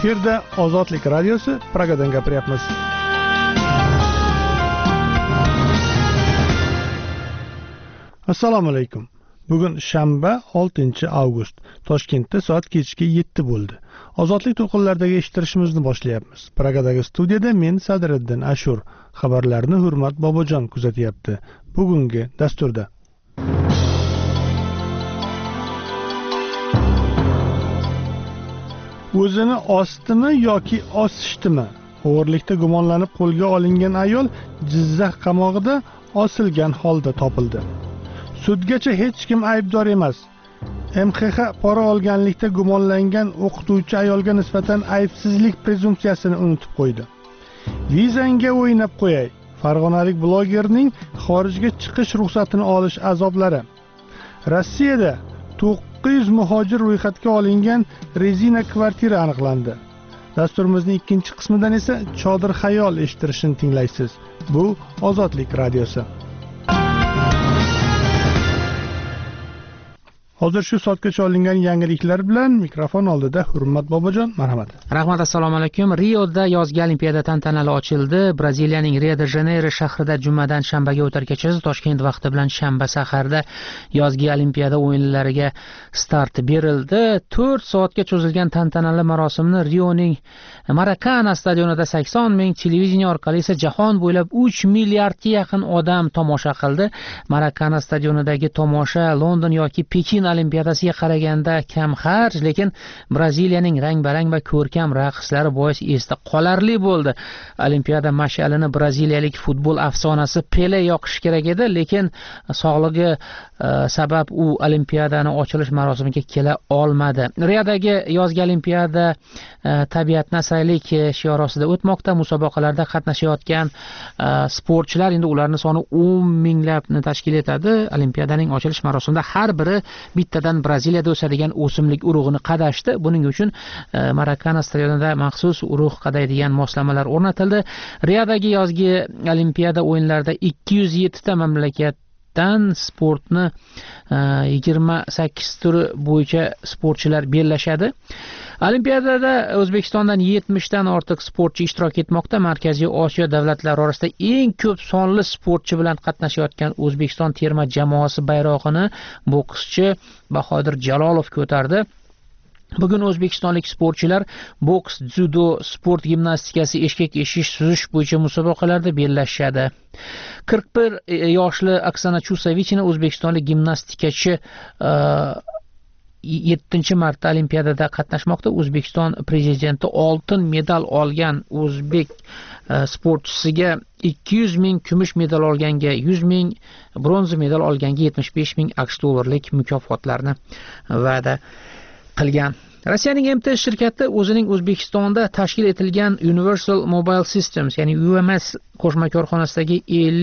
Efirda Ozodlik radiosi Pragadan gapiryapmiz. Assalomu alaykum. Bugun shanba 6-avgust. Toshkentda soat kechki 7 bo'ldi. Ozodlik to'lqinlaridagi eshittirishimizni boshlayapmiz. Pragadagi studiyada men Sadriddin Ashur. Xabarlarni Hurmat Bobojon kuzatyapti. Bugungi dasturda o'zini osdimi yoki osishdimi? O'g'irlikda gumonlanib qo'lga olingan ayol Jizzax qamog'ida osilgan holda topildi. Sudgacha hech kim aybdor emas. MXX pora olganlikda gumonlangan o'qituvchi ayolga nisbatan aybsizlik prezumpsiyasini unutib qo'ydi. Vizanga o'ynab qo'yay. Farg'onalik blogerning xorijga chiqish ruxsatini olish azoblari. Rossiyada 900 muhojir ro'yxatga olingan rezina kvartira aniqlandi. Dasturimizning ikkinchi qismidan esa Chodir xayol eshittirishini tinglaysiz. Bu Ozodlik radiosi. Hozir shu soatgacha olingan yangiliklar bilan mikrofon oldida Hurmat Bobojon, marhamat. Rahmat, assalomu alaykum. Rioda yozgi olimpiada tantanali ochildi. Braziliyaning Rio-de-Janeiro shahrida jumadan shanbaga o'tar kechasi Toshkent vaqti bilan shanba saharda yozgi olimpiada o'yinlariga start berildi. 4 soatga cho'zilgan tantanali marosimni Rioning Maracana stadionida 80 ming, televideniya orqali esa jahon bo'ylab 3 milliardga yaqin odam tomosha qildi. Maracana stadionidagi tomosha London yoki Pekin olimpiadasiga qaraganda kam xarj, lekin Braziliyaning rang-barang va ko'rkam raqslari bois esda qolarli bo'ldi. Olimpiada mash'alini braziliyalik futbol afsonasi Pele yoqish kerak edi, lekin sog'lig'i sabab u olimpiadani ochilish marosimiga kela olmadi. Riodagi yozgi olimpiada tabiatni asraylik shiori ostida o'tmoqda. Musobaqalarda qatnashayotgan sportchilar, endi ularning soni 10 minglabni tashkil etadi. Olimpiadaning ochilish marosimida har biri bittadan Braziliyada o'sadigan o'simlik urug'ini qadashdi. Buning uchun Maracana stadionida maxsus urug' qadaydigan moslamalar o'rnatildi. Riodagi yozgi olimpiada o'yinlarida 207 ta mamlakatdan sportni 28 turi bo'yicha sportchilar bellashadi. Olimpiadada O'zbekistondan 70 dan ortiq sportchi ishtirok etmoqda. Markaziy Osiyo davlatlari orasida eng ko'p sonli sportchi bilan qatnashayotgan O'zbekiston terma jamoasi bayrog'ini bokschi Bahodir Jalolov ko'tardi. Bugun o'zbekistonlik sportchilar boks, dzyudo, sport gimnastikasi, eshkak eshish, suzish bo'yicha musobaqalarda bellashadi. 41 yoshli Oksana Chusovichina o'zbekistonlik gimnastikachi 7-marta olimpiadada qatnashmoqda. O'zbekiston prezidenti oltin medal olgan o'zbek sportchisiga 200 ming kumush medal olganga 100 ming, bronza medal olganga 75 ming AQSh dollarlik mukofotlarni va'da qilgan. Rossiyaning MTS shirkati o'zining O'zbekistonda tashkil etilgan Universal Mobile Systems, ya'ni UMS qo'shma korxonasidagi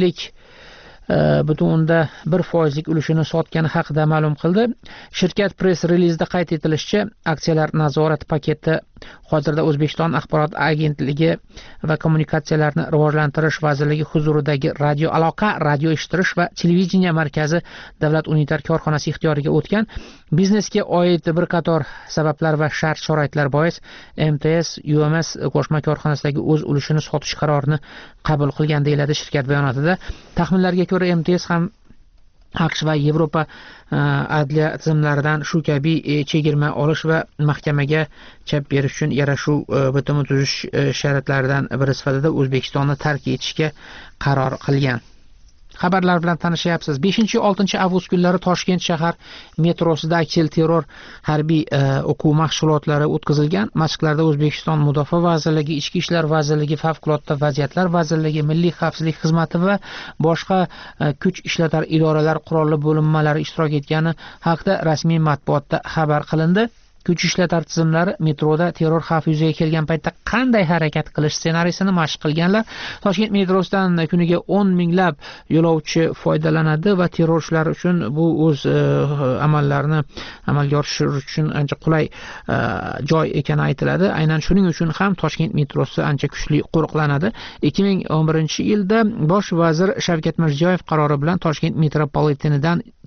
50.1% ulushini sotgani haqida ma'lum qildi. Shirkat press relizida qayd etilishicha, aksiyalar nazorat paketi hozirda O'zbekiston axborot agentligi va kommunikatsiyalarni rivojlantirish vazirligi huzuridagi radio aloqa, radio eshittirish va televideniya markazi davlat unitar korxonasi ixtiyoriga o'tgan. Biznesga oid bir qator sabablar va shart-sharoitlar bois MTS UMS qo'shma korxonasidagi o'z ulushini sotish qarorini qabul qilgan deyiladi shirkat bayonotida. Taxminlarga ko'ra MTS ham AQSh va Yevropa adliya tizimlaridan shu kabi chegirma olish va mahkamaga chap berish uchun yarashuv bitimi tuzish sharatlaridan biri sifatida O'zbekistonni tark etishga qaror qilgan. Xabarlar bilan tanishyapsiz. 5-6 avgust kunlari Toshkent shahar metrosida aksilterror harbiy o'quv mashg'ulotlari o'tkazilgan. Mashqlarda O'zbekiston Mudofaa vazirligi, Ichki ishlar vazirligi, Favqulodda vaziyatlar vazirligi, Milliy xavfsizlik xizmati va boshqa kuch ishlatar idoralar qurolli bo'linmalari ishtirok etgani haqida rasmiy matbuotda xabar qilindi. Kuch ishlatar tizimlari metroda terror xavfi yuzaga kelgan paytda qanday harakat qilish ssenariysini mashq qilganlar. Toshkent metrosidan kuniga 10 minglab yo'lovchi foydalanadi va terrorchilar uchun bu o'z amallarini amalga oshirish uchun ancha qulay joy ekani aytiladi. Aynan shuning uchun ham Toshkent metrosi ancha kuchli qo'riqlanadi. 2011-yilda bosh vazir Shavkat Mirziyoyev qarori bilan Toshkent metropolitenidan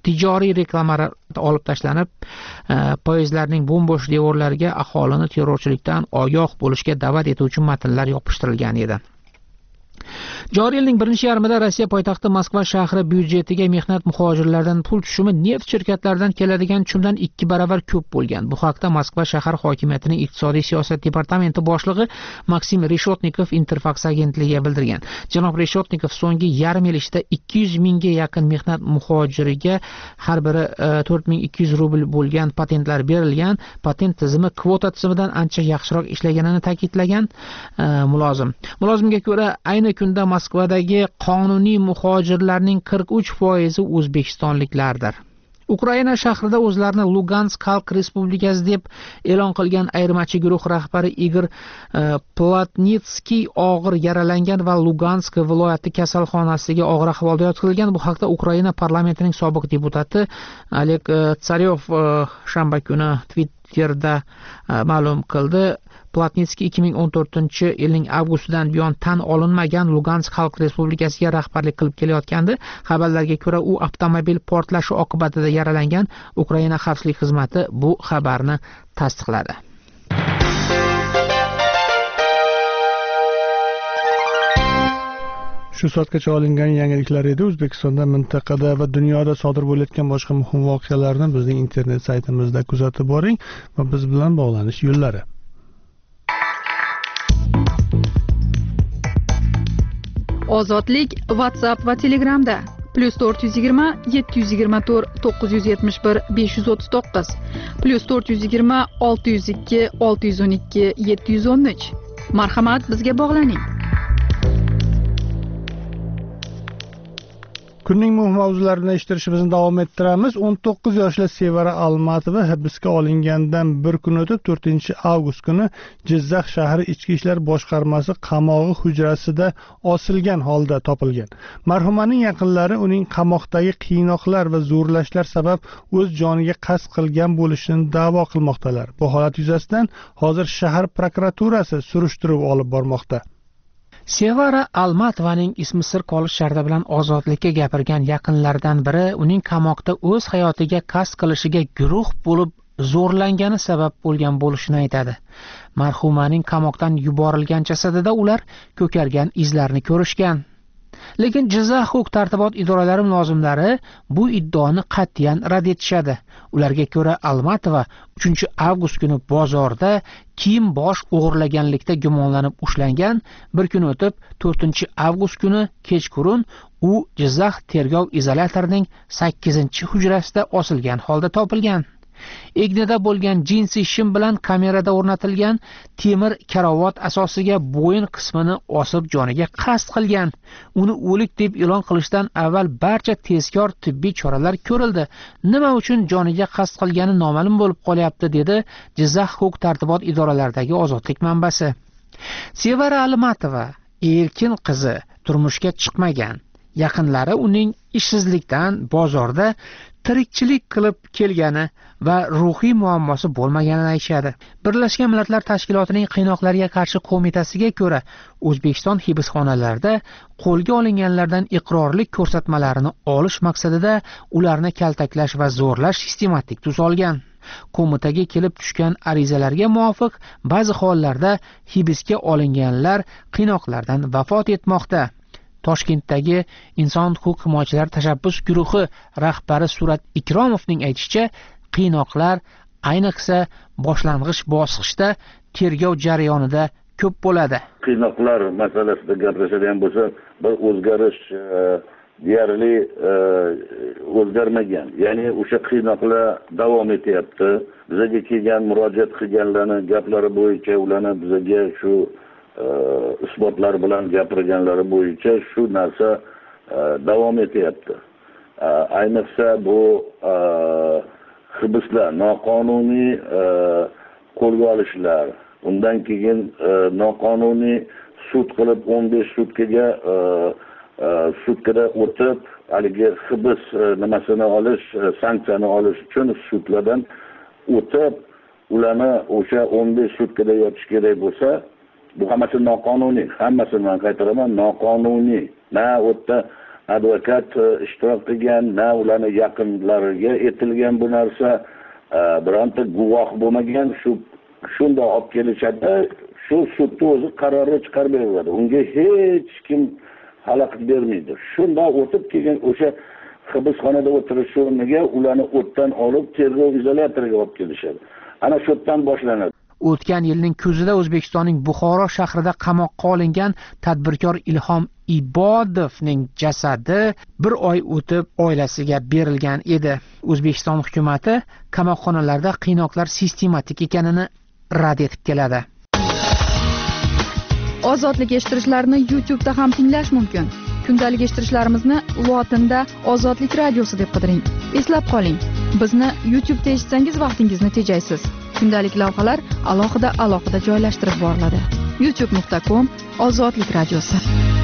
tijoriy reklamalar olib tashlanib, poyezdlarning bo'm-bo'sh devorlariga aholini terrorchilikdan ogoh bo'lishga da'vat etuvchi matnlar yopishtirilgan edi. Joriy yilning birinchi yarmida Rossiya poytaxti Moskva shahri byudjetiga mehnat muhojirlaridan pul tushumi neft shirkatlaridan keladigan tushumdan 2 baravar ko'p bo'lgan. Bu haqda Moskva shahar hokimiyatining iqtisodiy siyosat departamenti boshlig'i Maksim Reshotnikov Interfax agentligiga bildirgan. Janob Reshotnikov so'nggi yarim yil ichida 200 mingga yaqin mehnat muhojiriga har biri 4200 rubl bo'lgan patentlar berilgan. Patent tizimi kvota tizimidan ancha yaxshiroq ishlaganini ta'kidlagan mulozimga ko'ra, ayni kunda Moskvadagi qonuniy muhojirlarning 43% o'zbekistonliklardir. Ukraina shahrida o'zlarini Lugansk Xalq Respublikasi deb e'lon qilgan ayirmachi guruh rahbari Igor Platnitskiy og'ir yaralangan va Lugansk viloyati kasalxonasiga og'ir ahvolda yotqizilgan. Bu haqda Ukraina parlamentining sobiq deputati Oleg Tsarev shanba kuni Twitterda ma'lum qildi. Platnitskiy 2014-yilning avgustidan buyon tan olinmagan Lugansk Xalq Respublikasiga rahbarlik qilib kelayotgandi. Xabarlarga ko'ra, u avtomobil portlashi oqibatida yaralangan. Ukraina xavfsizlik xizmati bu xabarni tasdiqladi. Shu soatgacha olingan yangiliklar edi. O'zbekistonda, mintaqada va dunyoda sodir bo'layotgan boshqa muhim voqealarni bizning internet saytimizda kuzatib boring va biz bilan bog'lanish yo'llari. Ozodlik WhatsApp va Telegramda +420 724 971 539 +420 602 612 713. Marhamat, bizga bog'laning. Kunning muhim mavzularini eshittirishimizni davom ettiramiz. 19 yoshli Sevara Almatova hibsga olingandan bir kun o'tib 4-avgust kuni Jizzax shahri Ichki ishlar boshqarmasi qamog'i hujrasida osilgan holda topilgan. Marhumaning yaqinlari uning qamoqdagi qiynoqlar va zo'rlashlar sabab o'z joniga qasd qilgan bo'lishini da'vo qilmoqdalar. Bu holat yuzasidan hozir shahar prokuraturasi surishtiruv olib bormoqda. Sevara Almatovaning ismi sir qolish sharti bilan ozodlikka gapirgan yaqinlaridan biri uning qamoqda o'z hayotiga qasd qilishiga guruh bo'lib zo'rlangani sabab bo'lgan bo'lishini aytadi. Marhumaning qamoqdan yuborilgan jasadida ular ko'kargan izlarni ko'rishgan. Lekin Jizzax huquq-tartibot idoralari mulozimlari bu iddaoni qat'iyan rad etishadi. Ularga ko'ra, Almatova 3-avgust kuni bozorda kiyim bosh o'g'irlaganlikda gumonlanib ushlangan. Bir kun o'tib 4-avgust kuni kechqurun u Jizzax tergov izolyatorining 8-hujrasida osilgan holda topilgan. Egnida bo'lgan jinsi shim bilan kamerada o'rnatilgan temir karavot asosiga bo'yin qismini osib joniga qasd qilgan. Uni o'lik deb e'lon qilishdan avval barcha tezkor tibbiy choralar ko'rildi. Nima uchun joniga qasd qilgani noma'lum bo'lib qolyapti, dedi Jizzax huquq-tartibot idoralaridagi ozodlik manbasi. Sevara Almatova erkin qizi turmushga chiqmagan. Yaqinlari uning ishsizlikdan bozorda tirikchilik qilib kelgani va ruhiy muammosi bo'lmaganini aytishadi. Birlashgan Millatlar Tashkilotining qiynoqlarga qarshi qo'mitasiga ko'ra, O'zbekiston hibsxonalarida qo'lga olinganlardan iqrorlik ko'rsatmalarini olish maqsadida ularni kaltaklash va zo'rlash sistematik tus olgan. Qo'mitaga kelib tushgan arizalarga muvofiq ba'zi hollarda hibsga olinganlar qiynoqlardan vafot etmoqda. Toshkentdagi Inson huquq himoyachilari tashabbus guruhi rahbari Surat Ikromovning aytishicha, qiynoqlar ayniqsa boshlang'ich bosqichda tergov jarayonida ko'p bo'ladi. Qiynoqlar masalasida gapiradigan bo'lsa, bir o'zgarish deyarli o'zgarmagan. Ya'ni o'sha qiynoqlar davom etyapti. Bizga kelgan murojaat qilganlarning gaplari bo'yicha ularni bizga shu isbotlar bilan gapirganlari bo'yicha shu narsa davom etyapti. Ayniqsa bu hibslar, noqonuniy qo'lga olishlar, undan keyin noqonuniy sud qilib 15 sutkaga sutkada o'tib haligi hibs nimasini olish, sanksiyani olish uchun sudlardan o'tib ularni o'sha 15 sutkada yotish kerak bo'lsa, bu hammasi noqonuniy. Hammasini men qaytaraman, noqonuniy. Na o'tda advokat ishtirok qilgan, na ularni yaqinlariga aytilgan bu narsa, bironta guvoh bo'lmagan, shundoq olib kelishadi, shu sudni o'zi qarorni chiqarib beradi. Unga hech kim xalaqit bermaydi. Shundoq o'tib kelgan o'sha hibsxonada o'tirish o'rniga ularni o'tdan olib tergov izolyatoriga olib kelishadi. Ana shu yerdan boshlanadi. O'tgan yilning kuzida O'zbekistonning Buxoro shahrida qamoqqa olingan tadbirkor Ilhom Ibodovning jasadi bir oy o'tib oilasiga berilgan edi. O'zbekiston hukumatı qamoqxonalarda qiynoqlar sistematik ekanini rad etib keladi. Ozodlik eshittirishlarni YouTube'da ham tinglash mumkin. Kundalik eshittirishlarimizni lotinda Ozodlik radiosi deb qidiring. Eslab qoling, bizni YouTube'da eshitsangiz vaqtingizni tejaysiz. Kundalik lavhalar alohida joylashtirib boriladi. youtube.com Ozodlik radiosi.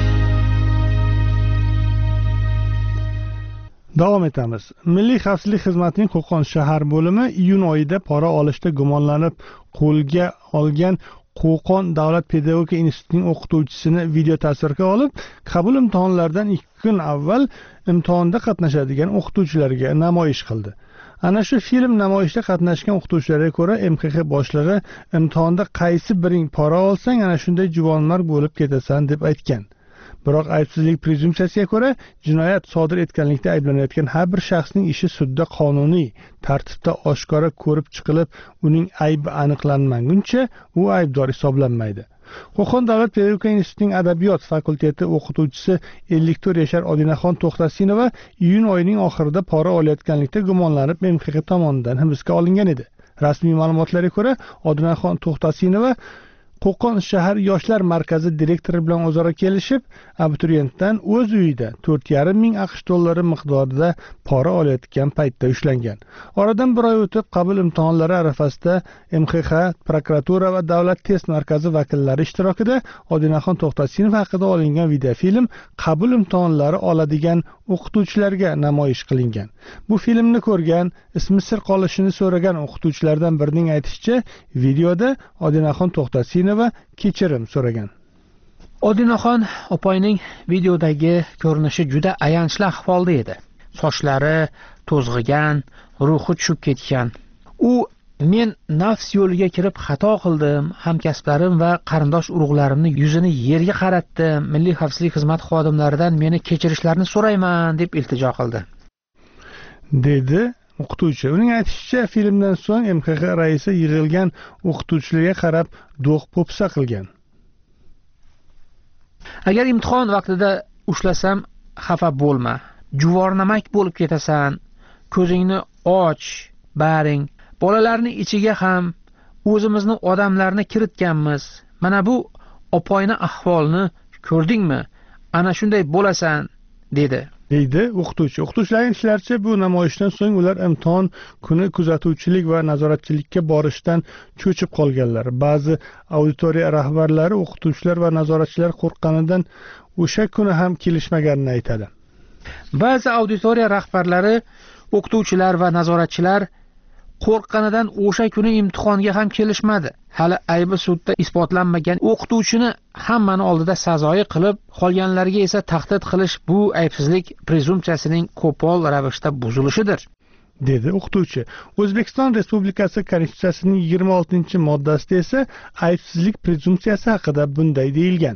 Davom etamiz. Milliy xavfsizlik xizmatining Qo'qon shahar bo'limi iyun oyida pora olishda gumonlanib qo'lga olgan Qo'qon davlat pedagogika institutining o'qituvchisini video tasvirga olib, qabul imtihonlaridan 2 kun avval imtihonda qatnashadigan o'qituvchilarga namoyish qildi. Ana shu film namoyishda qatnashgan o'qituvchilarga ko'ra, MXX boshlig'i imtihonda qaysi biring pora olsang, ana shunday juvonmarg bo'lib ketasan deb aytgan. Biroq aybsizlik prezumsiyasiga ko'ra, jinoyat sodir etganlikda ayblanayotgan har bir shaxsning ishi sudda qonuniy tartibda oshkora ko'rib chiqilib, uning aybi aniqlanmaguncha u aybdor hisoblanmaydi. Qo'qon davlat pedagogika institutining adabiyot fakulteti o'qituvchisi 54 yashar Odinaxon To'xtasinova iyun oyining oxirida pora olayotganlikda gumonlanib MXX tomonidan hibsga olingan edi. Rasmiy ma'lumotlarga ko'ra, Odinaxon To'xtasinova Qo'qon shahar yoshlar markazi direktori bilan o'zaro kelishib, abituriyentdan o'z uyida 4,5 ming AQSh dollari miqdorida pora olayotgan paytda ushlangan. Oradan bir oy o'tib, qabul imtihonlari arafasida MXX, prokuratura va davlat test markazi vakillari ishtirokida Odinaxon To'xtasinov haqida olingan videofilm qabul imtihonlari oladigan o'qituvchilarga namoyish qilingan. Bu filmni ko'rgan, ismi sir qolishini so'ragan o'qituvchilardan birining aytishicha, videoda Odinaxon To'xtasinova kechirim so'ragan. Odinaxon opoyning videodagi ko'rinishi juda ayanchli ahvolda edi. Sochlari to'zg'igan, ruhi tushib ketgan. U men nafs yo'liga kirib xato qildim, hamkasblarim va qarindosh urug'larimni yuzini yerga qaratdim. Milliy xavfsizlik xizmati xodimlaridan meni kechirishlarini so'rayman deb iltijo qildi. Dedi o'qituvchi. Uning aytishicha, filmdan so'ng MXX raisi yig'ilgan o'qituvchilarga qarab do'q po'pisa qilgan. Agar imtihon vaqtida ushlasam, xafa bo'lma. Juvornamak bo'lib ketasan. Ko'zingni och, baring. Bolalarni ichiga ham o'zimizni odamlarni kiritganmiz. Mana bu opoyni ahvolni ko'rdingmi? Ana shunday bo'lasan, dedi. deydi o'qituvchi. O'qituvchilarning aytishlaricha, bu namoyishdan so'ng ular imtihon kuni kuzatuvchilik va nazoratchilikka borishdan cho'chib qolganlar. Ba'zi auditoriya rahbarlari o'qituvchilar va nazoratchilar qo'rqqanidan o'sha kuni ham kelishmaganini aytadi. Ba'zi auditoriya rahbarlari o'qituvchilar va nazoratchilar qo'rqqanidan o'sha kuni imtihonga ham kelishmadi. Hali aybi sudda isbotlanmagan o'qituvchini hammani oldida sazoyi qilib, qolganlarga esa tahdid qilish bu aybsizlik prezumsiyasining qo'pol ravishda buzilishidir, dedi o'qituvchi. O'zbekiston Respublikasi Konstitutsiyasining 26-moddasida esa aybsizlik prezumsiyasi haqida bunday deyilgan: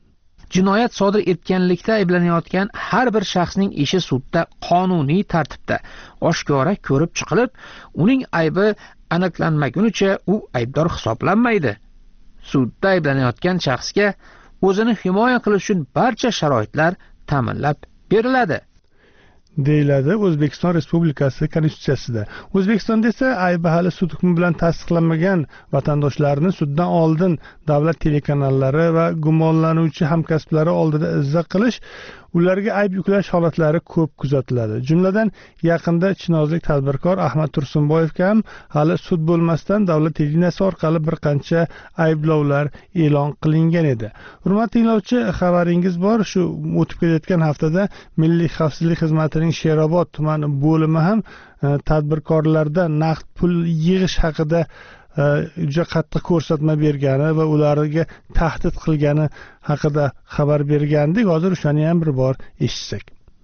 jinoyat sodir etganlikda ayblanayotgan har bir shaxsning ishi sudda qonuniy tartibda oshkora ko'rib chiqilib, uning aybi aniqlanmagunicha u aybdor hisoblanmaydi. Sudda ayblanayotgan shaxsga o'zini himoya qilish uchun barcha sharoitlar ta'minlab beriladi, deyiladi O'zbekiston Respublikasi Konstitutsiyasida. O'zbekistonda esa aybi hali sud hukmi bilan tasdiqlanmagan vatandoshlarni suddan oldin davlat telekanallari va gumonlanuvchi hamkasblari oldida izza qilish, ularga ayb yuklash holatlari ko'p kuzatiladi. Jumladan, yaqinda chinozlik tadbirkor Ahmad Tursunboyevga ham hali sud bo'lmasdan davlat televideniyasi orqali bir qancha ayblovlar e'lon qilingan edi. Hurmatli tinglovchi, xabaringiz bor, shu o'tib ketayotgan haftada Milliy xavfsizlik xizmatining Sherobod tumani bo'limi ham tadbirkorlarda naqd pul yig'ish haqida juda qattiq ko'rsatma bergani va ularga tahdid qilgani haqida xabar bergandik. Hozir o'shani ham bir bor eshitsak.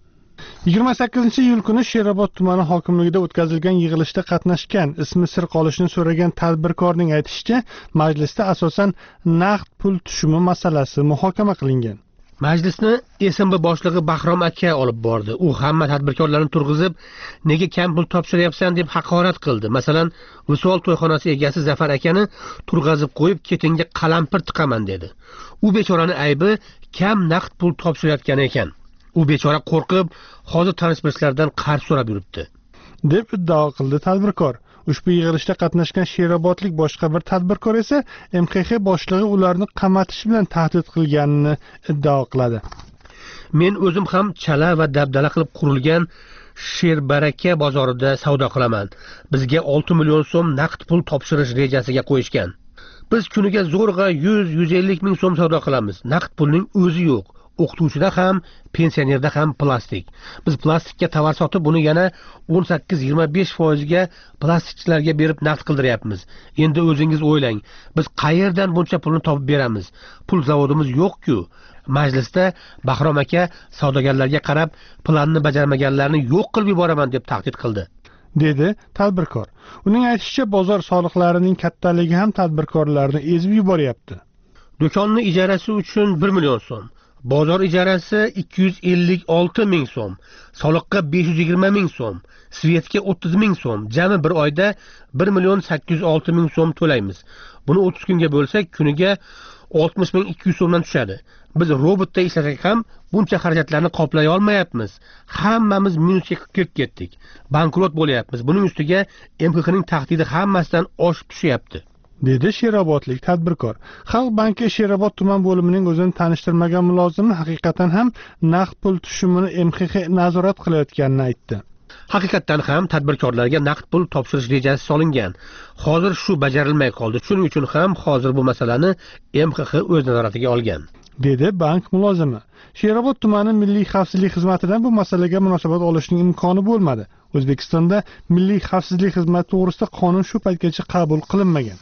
28 iyul kuni Sherobod tumani hokimligida o'tkazilgan yig'ilishda qatnashgan, ismi sir qolishini so'ragan tadbirkorning aytishicha, majlisda asosan naqd pul tushumi masalasi muhokama qilingan. Majlisni SMB boshlig'i Bahrom aka olib bordi. U hamma tadbirkorlarni turg'izib, nega kam pul topshiryapsan deb haqorat qildi. Masalan, Visol to'yxonasi egasi Zafar akani turg'azib qo'yib, ketinga qalampir tiqaman dedi. U bechoraning aybi kam naqd pul topshirayotgani ekan. U bechora qo'rqib, hozir tanish-bilishlardan qarz so'rab yuribdi, deb iddao qildi tadbirkor. Ushbu yig'ilishda qatnashgan Sherobodlik boshqa bir tadbirkor esa MXX boshlig'i ularni qamatish bilan tahdid qilganini iddao qiladi. Men o'zim ham chala va dabdala qilib qurilgan Sherbaraka bozorida savdo qilaman. Bizga 6 million so'm naqd pul topshirish rejasiga qo'yishgan. Biz kuniga zo'rg'a 100-150 ming so'm savdo qilamiz. Naqd pulning o'zi yo'q. O'qituvchida ham, pensionerda ham plastik. Biz plastikka tovar sotib, buni yana 18-25% ga plastikchilarga berib naqd qildiryapmiz. Endi o'zingiz o'ylang, biz qayerdan buncha pulni topib beramiz? Pul zavodimiz yo'q-ku. Majlisda Bahrom aka savdogarlarga qarab, planni bajarmaganlarni yo'q qilib yuboraman deb tahdid qildi, dedi tadbirkor. Uning aytishicha, bozor soliqlarining kattaligi ham tadbirkorlarni ezib yuboryapti. Do'konni ijarasi uchun 1 million so'm, bozor ijarasi 256 ming so'm, soliqqa 520 ming so'm, svetga 30 ming so'm, jami bir oyda 1,806 ming so'm to'laymiz. Buni 30 kunga bo'lsak, kuniga 60,200 so'mdan tushadi. Biz robotda ishlasak ham buncha xarajatlarni qoplay olmayapmiz. Hammamiz minusga kirib ketdik. Bankrot bo'lyapmiz. Buning ustiga MXXning tahdidi hammasidan oshib tushyapti, dedi Sherobodlik tadbirkor. Xalq banki Sherobod tuman bo'limining o'zini tanishtirmagan mulozimi haqiqatan ham naqd pul tushumini MXX nazorat qilayotganini aytdi. Haqiqatan ham tadbirkorlarga naqd pul topshirish rejasi solingan. Hozir shu bajarilmay qoldi. Shuning uchun ham hozir bu masalani MXX o'z nazoratiga olgan, dedi bank mulozimi. Sherobod tumani Milliy xavfsizlik xizmatidan bu masalaga munosabat olishning imkoni bo'lmadi. O'zbekistonda Milliy xavfsizlik xizmati to'g'risida qonun shu paytgacha qabul qilinmagan.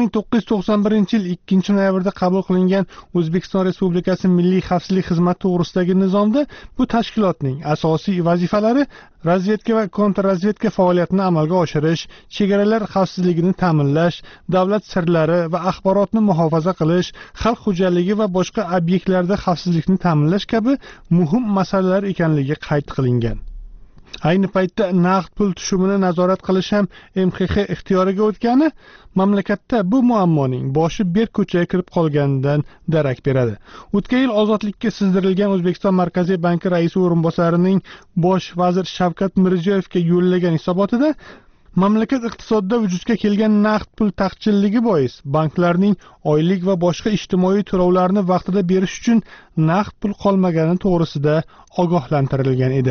1991-yil 2-noyabrda qabul qilingan O'zbekiston Respublikasi Milliy xavfsizlik xizmati to'g'risidagi nizomda bu tashkilotning asosiy vazifalari razvedka va kontrrazvedka faoliyatini amalga oshirish, chegaralar xavfsizligini ta'minlash, davlat sirlari va axborotni muhofaza qilish, xalq xo'jaligi va boshqa obyektlarda xavfsizlikni ta'minlash kabi muhim masalalar ekanligi qayd qilingan. Ayni paytda naqd pul tushumini nazorat qilish ham MXX ixtiyoriga o'tgani mamlakatda bu muammoning boshi berk ko'chaga kirib qolganidan darak beradi. O'tgan yil ozodlikka sizdirilgan O'zbekiston Markaziy banki raisi o'rinbosarining bosh vazir Shavkat Mirziyoyevga yo'llagan hisobotida mamlakat iqtisodida vujudga kelgan naqd pul taqchilligi bois banklarning oylik va boshqa ijtimoiy to'lovlarni vaqtida berish uchun naqd pul qolmagani to'g'risida ogohlantirilgan edi.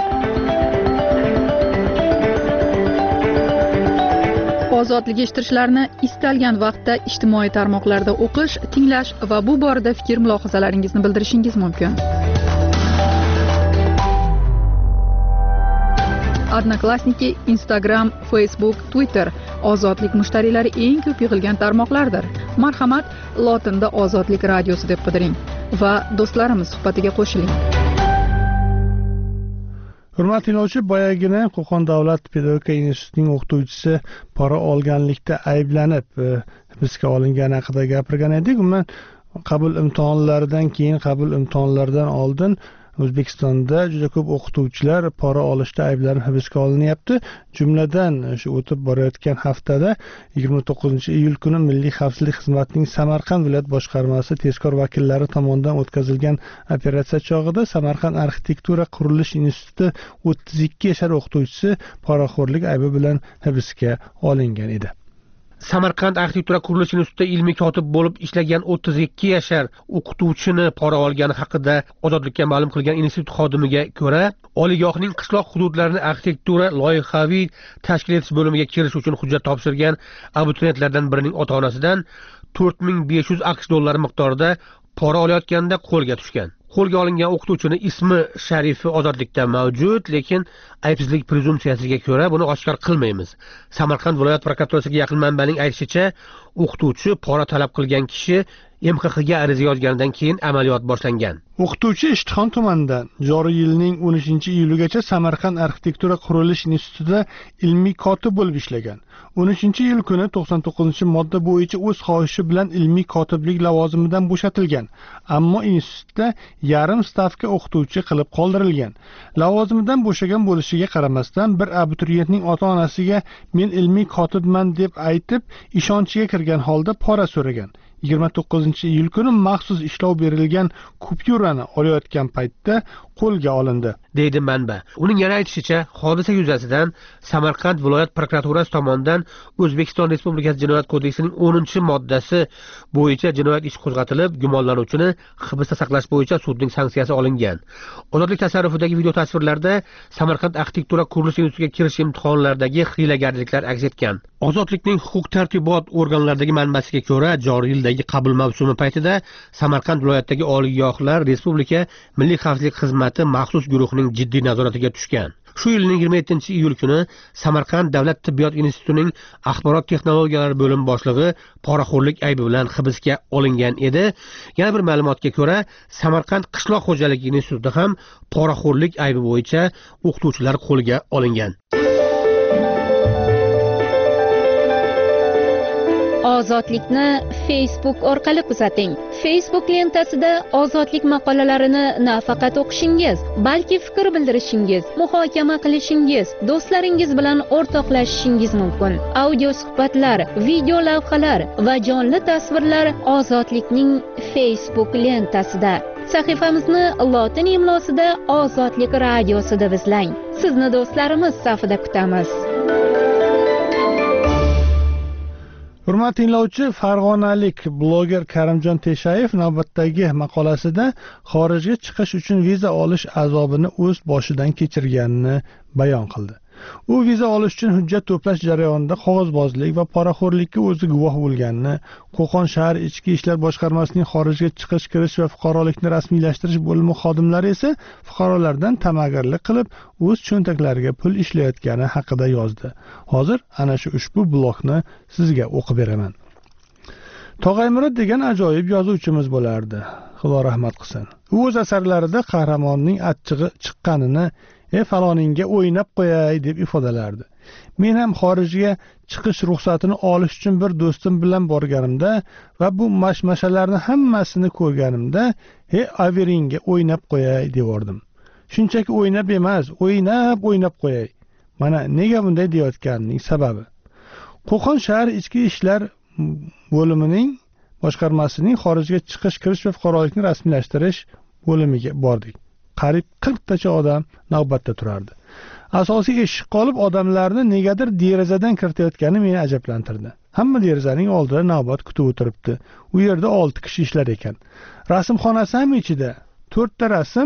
Ozodlik eshittirishlarini istalgan vaqtda ijtimoiy tarmoqlarda o'qish, tinglash va bu borada fikr mulohazalaringizni bildirishingiz mumkin. Odnoklassniki, Instagram, Facebook, Twitter ozodlik mushtariylari eng ko'p yig'ilgan tarmoqlardir. Marhamat, lotinda Ozodlik radiosi deb qidiring va do'stlarimiz suhbatiga qo'shiling. Hurmatli tinglovchi, boyagina Qo'qon davlat pedagogika institutining o'qituvchisi pora olganlikda ayblanib hibsga olingani haqida gapirgan edik. Umuman qabul imtihonlaridan keyin, qabul imtihonlaridan oldin O'zbekistonda juda ko'p o'qituvchilar pora olishda ayblanib hibsga olinyapti. Jumladan shu o'tib borayotgan haftada 29-iyul kuni Milliy xavfsizlik xizmatining Samarqand viloyat boshqarmasi tezkor vakillari tomonidan o'tkazilgan operatsiya chog'ida Samarqand arxitektura qurilish instituti 32 yashar o'qituvchisi poraxo'rlik aybi bilan hibsga olingan edi. Samarqand arxitektura qurilish institutida ilmiy kotib bo'lib ishlagan 32 yashar o'qituvchini pora olgani haqida ozodlikka ma'lum qilgan institut xodimiga ko'ra, oliygohning qishloq hududlarini arxitektura loyihaviy tashkil etish bo'limiga kirish uchun hujjat topshirgan abituriyentlardan birining ota-onasidan 4500 AQSh dollari miqdorida pora olayotganda qo'lga tushgan. Qo'lga olingan o'qituvchini ismi sharifi ozodlikda mavjud, lekin aybsizlik prezumsiyasiga ko'ra buni oshkor qilmaymiz. Samarqand viloyat prokuraturasiga yaqin manbaning aytishicha, o'qituvchi pora talab qilgan kishi MXXga ariza yozganidan keyin amaliyot boshlangan. O'qituvchi Ishtixon tumanidan joriy yilning 13-iyuligacha Samarqand arxitektura qurilish institutida ilmiy kotib bo'lib ishlagan. 13-iyul kuni 99-modda bo'yicha o'z xohishi bilan ilmiy kotiblik lavozimidan bo'shatilgan, ammo institutda yarim stavka o'qituvchi qilib qoldirilgan. Lavozimidan bo'shagan bo'lishiga qaramasdan bir abituriyentning ota-onasiga men ilmiy kotibman deb aytib, ishonchiga kirgan holda pora so'ragan. 29-iyul kuni maxsus ishlov berilgan kupyurani olayotgan paytda qo'lga olindi, deydi manba. Uning yana aytishicha, hodisa yuzasidan Samarqand viloyat prokuraturasi tomonidan O'zbekiston Respublikasi Jinoyat kodeksining 10-moddasi bo'yicha jinoyat ishi qo'zg'atilib, gumonlanuvchini hibsda saqlash bo'yicha sudning sanksiyasi olingan. Ozodlik tasarrufidagi video tasvirlarda Samarqand arxitektura qurilish institutiga kirish imtihonlaridagi hiylagarliklar aks etgan. Ozodlikning huquq-tartibot organlaridagi manbasiga ko'ra, joriy yildagi qabul mavsumi paytida Samarqand viloyatidagi oliygohlar Respublika Milliy xavfsizlik xizmati maxsus guruhining jiddiy nazoratiga tushgan. Shu yilning 27-iyul kuni Samarqand davlat tibbiyot institutining axborot texnologiyalari bo'limi boshlig'i poraxo'rlik aybi bilan hibsga olingan edi. Yana bir ma'lumotga ko'ra, Samarqand qishloq xo'jaligi institutida ham poraxo'rlik aybi bo'yicha o'qituvchilar qo'lga olingan. Ozodlikni Facebook orqali kuzating. Facebook lentasida ozodlik maqolalarini nafaqat o'qishingiz, balki fikr bildirishingiz, muhokama qilishingiz, do'stlaringiz bilan o'rtoqlashishingiz mumkin. Audio suhbatlar, video lavhalar va jonli tasvirlar Ozodlikning Facebook lentasida. Sahifamizni lotin imlosida Ozodlik radiosi deb izlang. Sizni do'stlarimiz safida kutamiz. Hurmatli tinglovchi, farg'onalik bloger Karimjon Teshayev navbatdagi maqolasida xorijga chiqish uchun viza olish azobini o'z boshidan kechirganini bayon qildi. U viza olish uchun hujjat to'plash jarayonida qog'ozbozlik va poraxo'rlikka o'zi guvoh bo'lganini, Qo'qon shahar Ichki ishlar boshqarmasining xorijga chiqish, kirish va fuqarolikni rasmiylashtirish bo'limi xodimlari esa fuqarolardan ta'magirlik qilib, o'z cho'ntaklariga pul ishlayotgani haqida yozdi. Hozir ana shu ushbu blogni sizga o'qib beraman. Tog'aymurod degan ajoyib yozuvchimiz bo'lardi. Xudo rahmat qilsin. U o'z asarlarida qahramonning achchig'i chiqqanini faloningga o'ynab qo'yay deb ifodalardi. Men ham xorijga chiqish ruxsatini olish uchun bir do'stim bilan borganimda va bu mashmashalarni hammasini ko'rganimda, averingga o'ynab qo'yay devordim. Shunchaki o'ynab emas, o'ynab qo'yay. Mana nega bunday deyotganining sababi. Qo'qon shahar Ichki ishlar bo'limining boshqarmasining xorijga chiqish, kirish va fuqarolikni rasmiylashtirish bo'limiga bordik. Qariyb 40 tacha odam navbatda turardi. Asosiy eshik qolib, odamlarni negadir derazadan kiritayotgani meni ajablantirdi. Hamma derazaning oldida navbat kutib o'tiribdi. U yerda 6 kishi ishlar ekan. Rasmxonasi ham ichida. 4 ta rasm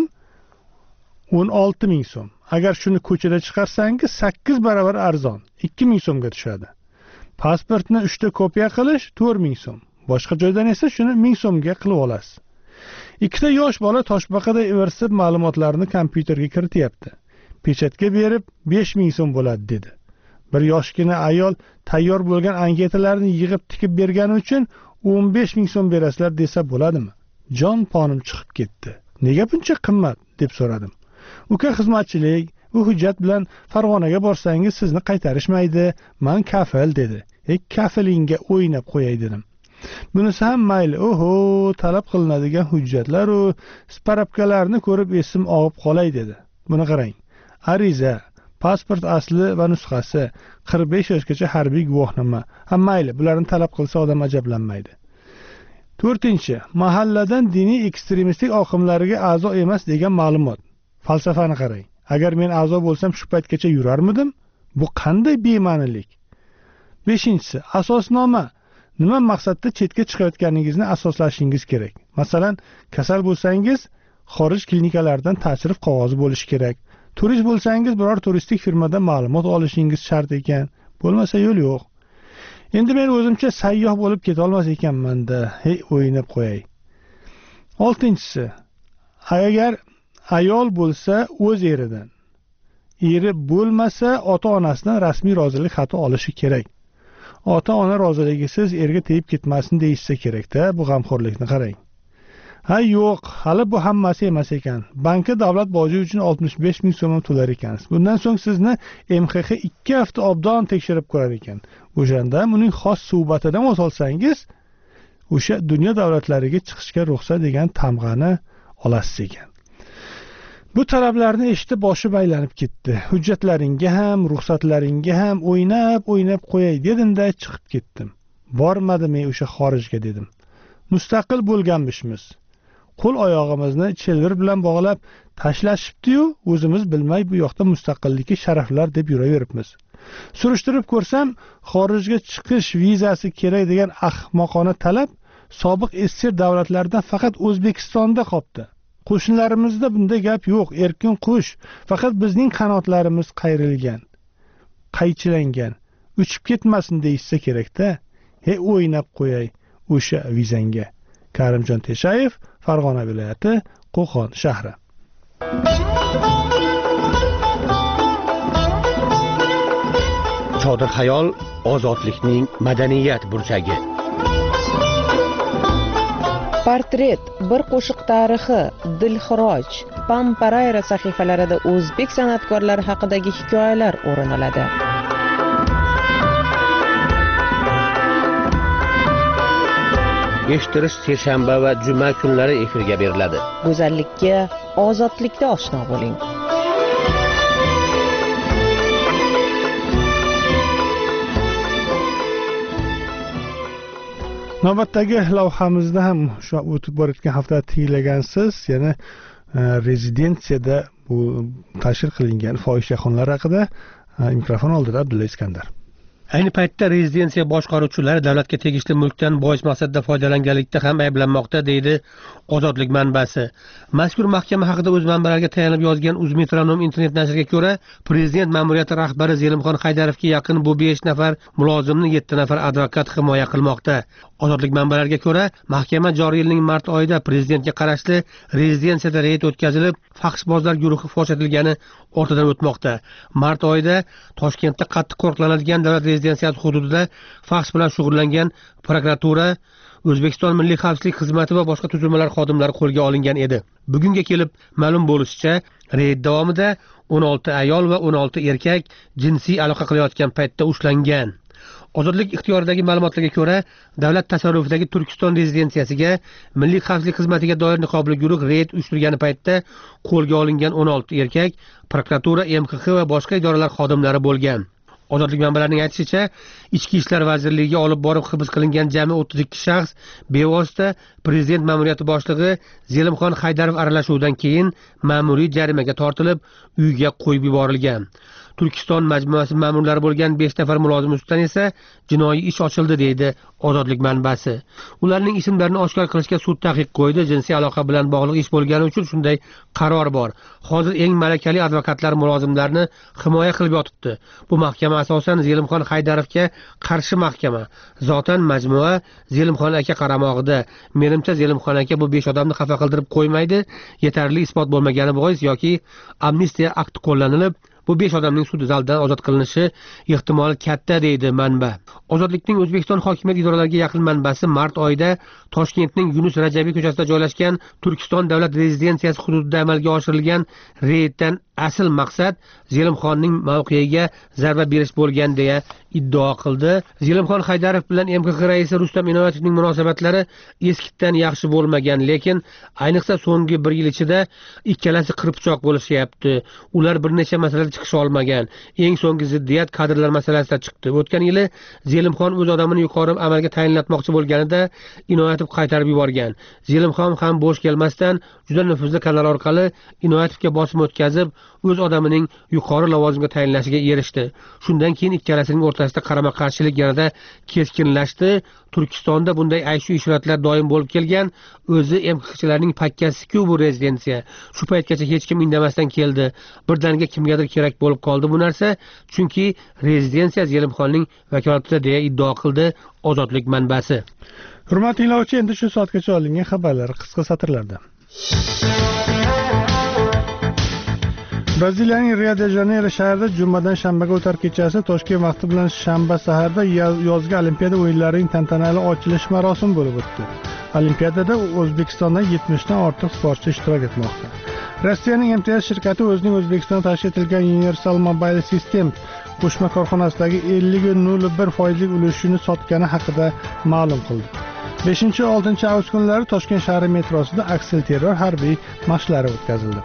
16 ming so'm. Agar shuni ko'chada chiqarsangiz 8 barobar arzon, 2 ming so'mga tushadi. Pasportni 3 ta kopiya qilish 4 ming so'm. Boshqa joydan esa shuni 1000 so'mga qilib olasiz. Ikkita yosh bola toshbaqada ivirsib ma'lumotlarni kompyuterga kirityapti. Pechatga berib 5000 so'm bo'ladi dedi. Bir yoshgina ayol tayyor bo'lgan anketalarni yig'ib tikib bergani uchun 15000 so'm berasizlar desa bo'ladimi? Jon ponim chiqib ketdi. Nega buncha qimmat deb so'radim. Uka xizmatchilik, u hujjat bilan Farg'onaga borsangiz sizni qaytarishmaydi, men kafil dedi. Kafilingga o'ynab qo'yay dedim. Bunisi ham mayli, talab qilinadigan hujjatlar u sparapkalarni ko'rib esim og'ib qolay dedi. Buni qarang. Ariza, pasport asli va nusxasi, 45 yoshgacha harbiy guvohnoma. Mayli, bularni talab qilsa odam ajablanmaydi. 4-chi, mahalladan diniy ekstremistik oqimlarga a'zo emas degan ma'lumot. Falsafani qarang. Agar men a'zo bo'lsam shu paytgacha yurarmidim? Bu qanday bema'nilik? 5-chi, asosnoma. Nima maqsadda chetga chiqayotganingizni asoslashingiz kerak. Masalan, kasal bo'lsangiz, xorij klinikalaridan tashrif qog'ozi bo'lishi kerak. Turist bo'lsangiz, biror turistik firmadan ma'lumot olishingiz shart ekan. Bo'lmasa yo'l yo'q. Endi men o'zimcha sayyoh bo'lib keta olmas ekanman-da, o'ynab qo'yay. 6-chisi, agar ayol bo'lsa o'z eridan, eri bo'lmasa ota-onasidan rasmiy rozilik xati olishi kerak. ota ona roziligisiz erga tegib ketmasin deyishsa kerakda. Bu g'amxo'rlikni qarang. Ha yo'q, hali bu hammasi emas ekan. Bankka davlat boji uchun 65 ming so'm to'lar ekansiz. Bundan so'ng sizni MXX 2 hafta obdon tekshirib ko'rar ekan. O'shanda uning xos suhbatidan o'z olsangiz, o'sha dunyo davlatlariga chiqishga ruxsat degan tamg'ani olasiz ekan. Bu talablarni eshitib boshim aylanib ketdi. Hujjatlaringga ham, ruxsatlaringga ham o'ynab qo'yay dedim-da chiqib ketdim. Bormadim o'sha xorijga dedim. Mustaqil bo'lganmishmiz. Qo'l oyog'imizni chelvir bilan bog'lab tashlashibdi-yu, o'zimiz bilmay bu yoqda mustaqillikka sharaflar deb yuraveribmiz. Surishtirib ko'rsam, xorijga chiqish vizasi kerak degan ahmoqona talab sobiq SSR davlatlaridan faqat O'zbekistonda qoldi. Qo'shnilarimizda bunday gap yo'q, erkin qush, faqat bizning qanotlarimiz qayrilgan, qaychilangan, uchib ketmasin deyishsa kerak-da. O'ynab qo'yay o'sha vizanga. Karimjon Teshayev, Farg'ona viloyati, Qo'qon shahri. Chodir xayol ozodlikning madaniyat burchagi. Portret, bir qo'shiq tarixi, Dilxiroj, Pamparayra sahifalarida o'zbek san'atkorlari haqidagi hikoyalar o'rin oladi. Eshittirish seshanba va juma kunlari efirga beriladi. Go'zallikka ozodlikda oshno bo'ling. Navbatdagi lavhamizda ham shu o'tib borayotgan hafta tiylagansiz, ya'ni rezidensiyada bu tashkil qilingan fohishaxonalar haqida mikrofon oldida Abdulla Iskandar. Ayni paytda rezidensiya boshqaruvchilari davlatga tegishli mulkdan bojiz maqsadda foydalanganlikda ham ayblanmoqda, deydi Ozodlik manbasi. Mazkur mahkama haqida o'z manbalariga tayanib yozgan Uzmetronom internet nashriga ko'ra, prezident ma'muriyati rahbari Zelimxon Haydarovga yaqin bu 5 nafar mulozimni 7 nafar advokat himoya qilmoqda. Ozodlik manbalariga ko'ra, mahkama joriy yilning mart oyida prezidentga qarashli rezidensiyada reyd o'tkazilib, faxshbozlar guruhi fosh etilgani ortidan o'tmoqda. Mart oyida Toshkentda qattiq qo'riqlanadigan davlat rezidensiyasi hududida faxsh bilan shug'ullangan prokuratura, O'zbekiston Milliy xavfsizlik xizmati va boshqa tuzilmalar xodimlari qo'lga olingan edi. Bugunga kelib ma'lum bo'lishicha, reyd davomida 16 ayol va 16 erkak jinsiy aloqa qilayotgan paytda ushlangan. Ozodlik ixtiyoridagi ma'lumotlarga ko'ra, davlat tasarrufidagi Turkiston rezidensiyasiga Milliy xavfsizlik xizmatiga doir niqobli guruh reyd uyushtirgan paytda qo'lga olingan 16 erkak prokuratura, MXX va boshqa idoralar xodimlari bo'lgan. Ozodlik manbalarining aytishicha, Ichki ishlar vazirligiga olib borib hibs qilingan jami 32 shaxs bevosita prezident ma'muriyati boshlig'i Zelimxon Haydarov aralashuvidan keyin ma'muriy jarimaga tortilib, uyga qo'yib yuborilgan. Turkiston majmuasi ma'murlari bo'lgan 5 nafar mulozim ustidan esa jinoiy ish ochildi, deydi Ozodlik manbasi. Ularning ismlarini oshkor qilishga sud taqiq qo'ydi. Jinsiy aloqa bilan bog'liq ish bo'lgani uchun shunday qaror bor. Hozir eng malakali advokatlar mulozimlarni himoya qilib yotibdi. Bu mahkama asosan Zelimxon Haydarovga qarshi mahkama. Zotan majmua Zelimxon aka qaramog'ida. Menimcha Zelimxon aka bu 5 odamni xafa qildirib qo'ymaydi. Yetarli isbot bo'lmagani bois yoki amnistiya akti qo'llanilib, bu 5 odamning sud zalidan ozod qilinishi ehtimoli katta, deydi manba. Ozodlikning O'zbekiston hokimiyat idoralariga yaqin manbasi mart oyida Toshkentning Yunus Rajabiy ko'chasida joylashgan Turkiston davlat rezidensiyasi hududida amalga oshirilgan reyddan asl maqsad Zelimxonning mavqeiga zarba berish bo'lgan deya iddao qildi. Zelimxon Haydarov bilan MXX raisi Rustam Inoyatovning munosabatlari eskidan yaxshi bo'lmagan, lekin ayniqsa so'nggi 1 yil ichida ikkalasi qirpichoq bo'lishyapti. Ular bir necha masalada chiqisha olmagan. Eng so'nggi ziddiyat kadrlar masalasida chiqdi. O'tgan yili Zelimxon o'z odamini yuqori amalga tayinlatmoqchi bo'lganida Inoyatov qaytarib yuborgan. Zelimxon ham bo'sh kelmasdan juda nufuzli kanal orqali Inoyatovga bosim o'tkazib, o'z odamining yuqori lavozimga tayinlashiga erishdi. Shundan keyin ikkalasining o'rtasida qarama-qarshilik yanada keskinlashdi. Turkistonda bunday aysh ishratlar doim bo'lib kelgan. O'zi MXXchilarning pakkasi-ku bu rezidensiya. Shu paytgacha hech kim indamasdan keldi. Birdaniga kimgadir kerak bo'lib qoldi bu narsa, chunki rezidensiya Zelimxonning vakolatida deya iddao qildi Ozodlik manbasi. Hurmatli tinglovchi, endi shu soatgacha olingan xabarlar qisqa satrlarda. Braziliyaning Rio de Janeyro shahrida jumadan shanbaga o'tar kechasi Toshkent vaqti bilan shanba saharda yozgi Olimpiada o'yinlarining tantanali ochilish marosimi bo'lib o'tdi. Olimpiadada O'zbekistondan 70 dan ortiq sportchi ishtirok etmoqda. Rossiyaning MTS shirkati o'zining O'zbekistonda tashkil etilgan Universal Mobile Systems qo'shma korxonasidagi 50.01% ulushini sotgani haqida ma'lum qildi. 5-6 avgust kunlari Toshkent shahri metrosida aksilterror harbiy mashqlari o'tkazildi.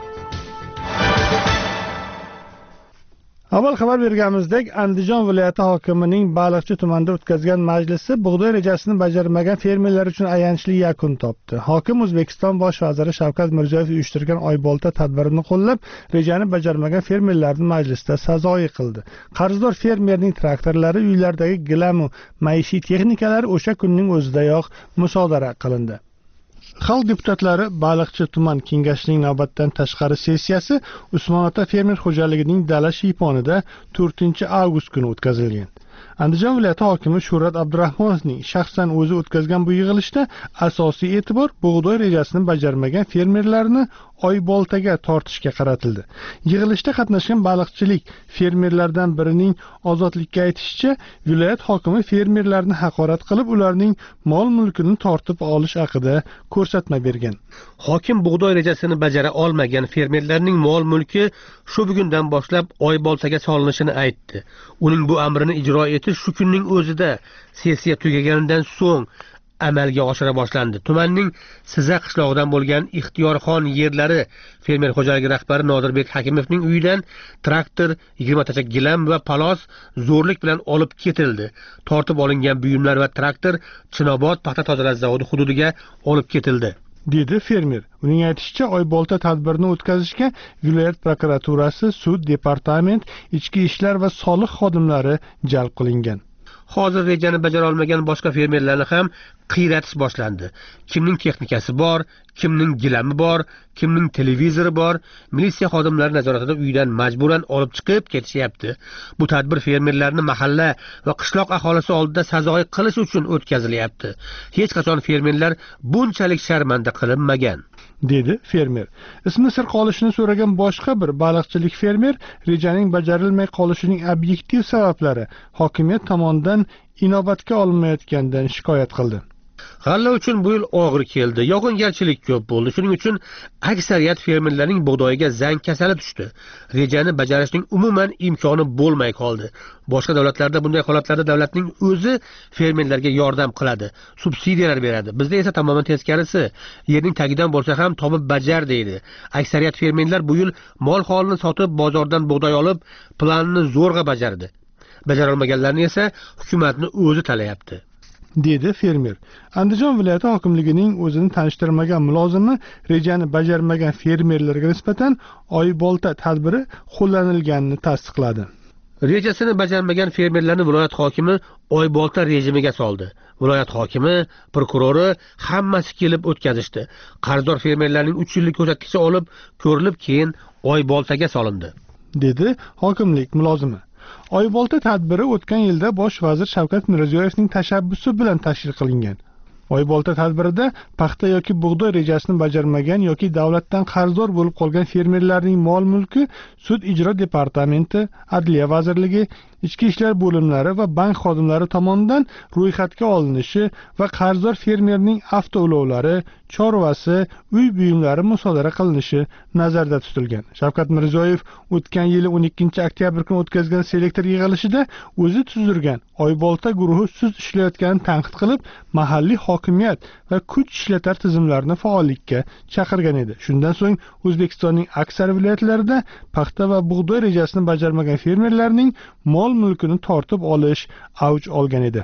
Avval xabar berganimizdek, Andijon viloyati hokimining Baliqchi tumanida o'tkazgan majlisi bug'doy rejasini bajarmagan fermerlar uchun ayanchli yakun topdi. Hokim O'zbekiston bosh vaziri Shavkat Mirziyoyev uyushtirgan Oybolta tadbirini qo'llab, rejani bajarmagan fermerlarni majlisda sazoyi qildi. Qarzdor fermerning traktorlari, uylardagi gilam va maishiy texnikalari o'sha kunning o'zidayoq musodara qilindi. Xalq deputatlari Baliqchi tuman kengashining navbatdan tashqari sessiyasi Usmon Ota fermer xo'jaligining dala shiyponida 4-avgust kuni o'tkazilgan. Andijon viloyati hokimi Shuhrat Abdurahmonovning shaxsan o'zi o'tkazgan bu yig'ilishda asosiy e'tibor bug'doy rejasini bajarmagan fermerlarni Oyboltaga tortishga qaratildi. Yig'ilishda qatnashgan baliqchilik fermerlardan birining Ozodlikka aytishicha, viloyat hokimi fermerlarni haqorat qilib, ularning mol-mulkini tortib olish haqida ko'rsatma bergan. Hokim bug'doy rejasini bajara olmagan fermerlarning mol-mulki shu bugundan boshlab Oyboltaga solinishini aytdi. Uning bu amrini ijro etish shu kunning o'zida sessiya tugaganidan so'ng amalga oshira boshlandi. Tumanning Siza qishlog'idan bo'lgan Ixtiyorxon yerlari fermer xo'jaligi rahbari Nodirbek Hakimovning uyidan traktor, 20 tacha gilam va palos zo'rlik bilan olib ketildi. Tortib olingan buyumlar va traktor Chinobod paxta tozalash zavodi hududiga olib ketildi, dedi fermer. Uning aytishicha, Oybolta tadbirini o'tkazishga viloyat prokuraturasi, sud, departament, ichki ishlar va soliq xodimlari jalb qilingan. Hozir rejani bajara olmagan boshqa fermerlarni ham qiyratish boshlandi. Kimning texnikasi bor, kimning gilami bor, kimning televizori bor, militsiya xodimlari nazoratida uydan majburan olib chiqib ketishyapti. Bu tadbir fermerlarni mahalla va qishloq aholisi oldida sazoyi qilish uchun o'tkazilyapti. Hech qachon fermerlar bunchalik sharmanda qilinmagan, dedi fermer. Ismi sir qolishini so'ragan boshqa bir baliqchilik fermer rejaning bajarilmay qolishining obyektiv sabablari hokimiyat tomonidan inobatga olinmayotganidan shikoyat qildi. G'alla uchun bu yil og'ir keldi. Yog'ingarchilik ko'p bo'ldi. Shuning uchun aksariyat fermerlarning bug'doyiga zang kasali tushdi. Rejani bajarishning umuman imkoni bo'lmay qoldi. Boshqa davlatlarda bunday holatlarda davlatning o'zi fermerlarga yordam qiladi, subsidiyalar beradi. Bizda esa tamoman teskarisi. Yerning tagidan bo'lsa ham topib bajar deydi. Aksariyat fermerlar bu yil mol holini sotib, bozordan bug'doy olib, planni zo'rg'a bajardi. Bajara olmaganlarni esa hukumatni o'zi talayapti, dedi fermer. Andijon viloyati hokimligining o'zini tanishtirmagan mulozimi rejani bajarmagan fermerlarga nisbatan Oybolta tadbiri qo'llanilganini tasdiqladi. Rejasini bajarmagan fermerlarni viloyat hokimi Oybolta rejimiga soldi. Viloyat hokimi, prokurori hammasi kelib o'tkazishdi. Qarzdor fermerlarning 3 yillik ko'rsatkichi olib ko'rilib, keyin Oyboltaga solindi, dedi hokimlik mulozimi. Oybolta tadbiri o'tgan yilda bosh vazir Shavkat Mirziyoyevning tashabbusi bilan tashkil qilingan. Oybolta tadbirida paxta yoki bug'doy rejasini bajarmagan yoki davlatdan qarzdor bo'lib qolgan fermerlarning mol-mulki sud ijro departamenti, Adliya vazirligi, ichki ishlar bo'limlari va bank xodimlari tomonidan ro'yxatga olinishi va qarzdor fermerning avtoulovlari, chorvasi, uy buyumlari musodara qilinishi nazarda tutilgan. Shavkat Mirziyoyev o'tgan yili 12-oktyabr kuni o'tkazgan selektor yig'ilishida o'zi tuzdirgan Oybolta guruhi sust ishlayotganini tanqid qilib, mahalliy hokimiyat va kuch ishlatar tizimlarini faollikka chaqirgan edi. Shundan so'ng O'zbekistonning aksar viloyatlarida paxta va bug'doy rejasini bajarmagan fermerlarning mol mulkini tortib olish avj olgan edi.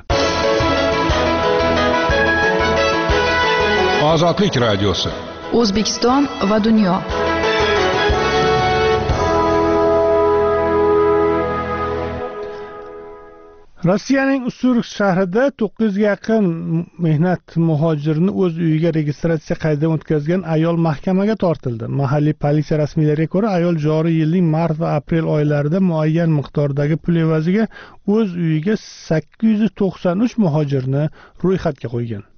Ozodlik radiosi. O'zbekiston va dunyo. Rossiyaning Ustyurt shahrida 900 ga yaqin mehnat muhojirini o'z uyiga registratsiya qaytadan o'tkazgan ayol mahkamaga tortildi. Mahalliy politsiya rasmiylariga ko'ra, ayol joriy yilning mart va aprel oylarida muayyan miqdordagi pul evaziga o'z uyiga 893 muhojirni ro'yxatga qo'ygan.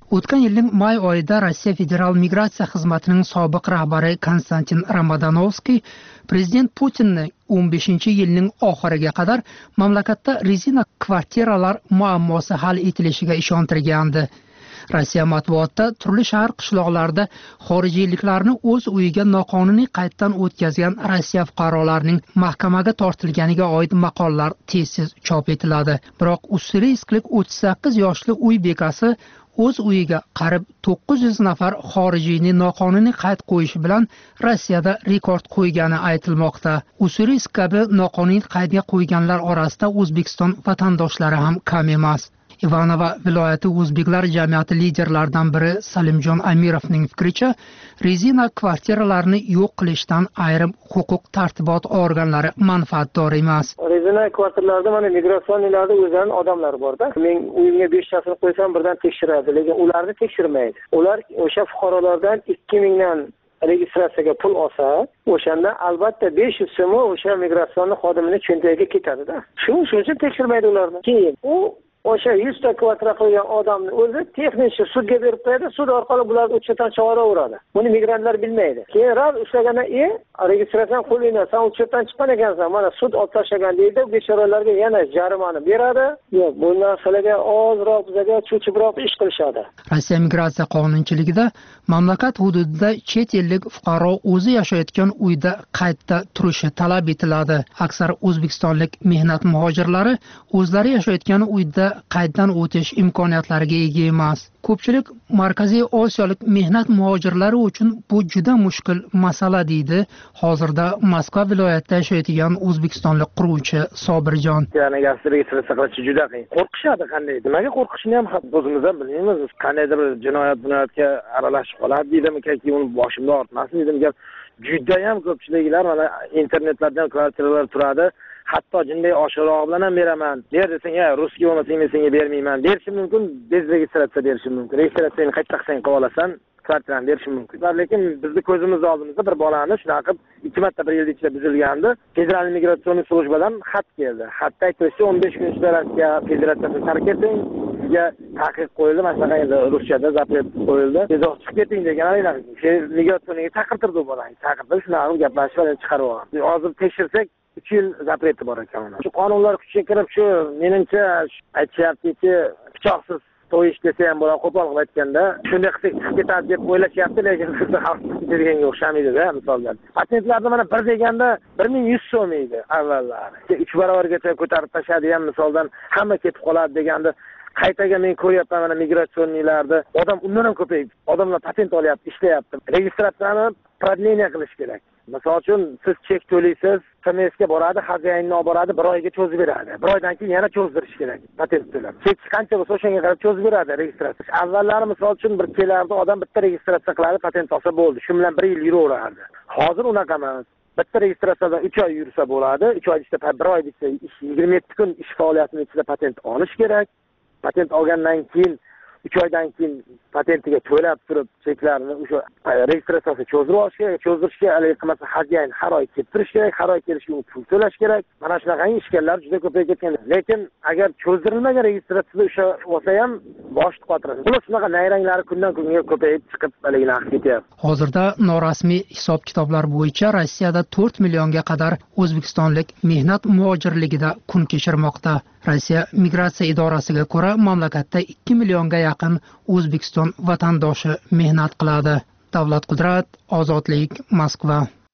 O'tgan yilning may oyida Rossiya Federal migratsiya xizmatining sobiq rahbari Konstantin Ramadanovskiy prezident Putinni 15-yilning oxiriga qadar mamlakatda rezina kvartiralar muammosi hal etilishiga ishontirgandi. Rossiya matbuotida turli shahar qishloqlarda xorijiyliklarni o'z uyiga noqonuniy qayddan o'tkazgan Rossiya fuqarolarining mahkamaga tortilganiga oid maqolalar tez-tez chop etiladi. Biroq Ussurisklik 38 yoshli uy bekasi o'z uyiga qarib 900 nafar xorijiyni noqonuniy qayd qo'yish bilan Rossiyada rekord qo'ygani aytilmoqda. Ussurisk kabi noqonuniy qaydga qo'yganlar orasida O'zbekiston vatandoshlari ham kam emas. Ivanova viloyati o'zbeklar jamiyati liderlaridan biri Salimjon Amirovning fikricha, rezina kvartiralarni yo'q qilishdan ayrim huquq tartibot organlari manfaatdor emas. Rezina kvartiralarda mana migratsioniylarda o'zlarining odamlari bor-da. Men uyimga 5 tasini qo'ysam birdan tekshiradi, lekin ularni tekshirmaydi. Ular o'sha fuqarolardan 2000 dan registratsiyaga pul olsa, o'shanda albatta 500 so'm o'sha migratsion xodimining cho'ntagiga ketadi-da. Shuning uchun tekshirmaydi ularni. Keyin o'sha 100 ta kvadrat qilgan odamni o'zi texnik sudga berib qo'yadi, sud orqali bularni uchidan chiqaraveradi. Buni migrantlar bilmaydi. Keyinroq ushlagandan registratsiya qo'lingdan san uchidan chiqqan ekansan, mana sud olib tashlagan deydi, bechoralarga yana jarimani beradi. Yo'q, bu narsalarga ozroq bizga cho'chibroq ish qilishadi. Rossiya migratsiya qonunchiligida mamlakat hududida chet ellik fuqaro o'zi yashayotgan uyda qaydda turishi talab etiladi. Aksar o'zbekistonlik mehnat muhojirlari o'zlari yashayotgan uyda qayddan o'tish imkoniyatlariga ega emas. Ko'pchilik Markaziy Osiyolik mehnat muhojirlari uchun bu juda mushkul masala deydi hozirda Moskva viloyatida yashaydigan o'zbekistonlik quruvchi Sobirjon. Ya'ni registratsiya qilish juda qiyin. Qo'rqishadi qanday? Nimaga qo'rqishini ham o'zimiz ham bilmaymiz. Qandaydir jinoyatga aralashib qoladi deydimi-ki, uni boshimda ortmasin dedim. Juda ham ko'pchiliklar mana internetlardan kvartiralar turadi. Hatto jinday oshirog'i bilan ham beraman. Der desang, russkiy bo'lmasa men senga bermayman. Berishim mumkin, bez registratsiya berishim mumkin. Registratsiyani qayta qilsang qilib olasan, kvartirani berishim mumkin. Lekin bizni ko'zimiz oldimizda bir bolani shunaqa 2 marta bir yil ichida buzilgandi. Federal migratsion slujbadan xat keldi. Xatda aytishdi 15 kun ichida Rossiya federatsiyasini tark eting, sizga taqiq qo'yildi, mana endi ruschada zapret qo'yildi. Tezroq chiqib keting degan migratsionga chaqirtirdi bolani. Chaqirtirib shunaqa gaplashib chiqarib olgan. Hozir tekshirsak 3 yil zapreti bor ekan. Shu qonunlar kuchga kirib, shu menimcha aytishyaptiki, pichoqsiz to'yish desa ham bo'ladi, qo'pol qilib aytganda, shunday qilsak chiqib ketadi deb o'ylashyapti, lekin sizni xalq berganga o'xshamaydi-da, misollar. Patentlarni mana bir deganda 1100 so'm edi avvallari. 3 barobargacha ko'tarib tashlaydigan misoldan hamma ketib qoladi deganda, qaytaga men ko'ryapman mana migratsioniylarda odam undan ham ko'payib, odamlar patent olyapti, ishlayapti. Registratsiyani продление qilish kerak. Misol uchun siz chek to'laysiz, TMSga boradi, xazinani olib boradi, 1 oyga cho'zib beradi. 1 oydan keyin yana cho'zdirish kerak patent to'lab. Chek qancha bo'lsa o'shanga qarab cho'zib beradi registratsiya. Avvallari misol uchun bir kelardi, odam bitta registratsiya qiladi, patent olsa bo'ldi. Shu bilan 1 yil yuraverardi. Hozir unaqa emas. Bitta registratsiyadan 3 oy yursa bo'ladi. 3 oy ichida 1 oy ichida 27 kun ish faoliyatining ichida patent olish kerak. Patent olgandan keyin 3 oydan keyin patentiga to'lab turib cheklarni o'sha registratsiyasi cho'zdirib olish kerak. Cho'zdirishga hali qilmasa hajyan har oy keltirish kerak, har oy kelishga pul to'lash kerak. Mana shunaqa ishkallar juda ko'payib ketgan. Lekin agar cho'zdirilmagan registratsiyada o'sha bo'lsa ham boshni qotiradi. Bular shunaqa nayranglari kundan kunga ko'payib chiqib narx ketyapti. Hozirda norasmiy hisob-kitoblar bo'yicha Rossiyada 4 millionga qadar o'zbekistonlik mehnat muhojirligida kun kechirmoqda. Rossiya migratsiya idorasiga ko'ra, mamlakatda 2 millionga yaqin O'zbekiston vatandoshi mehnat qiladi. Davlat Qudrat, Ozodlik, Moskva.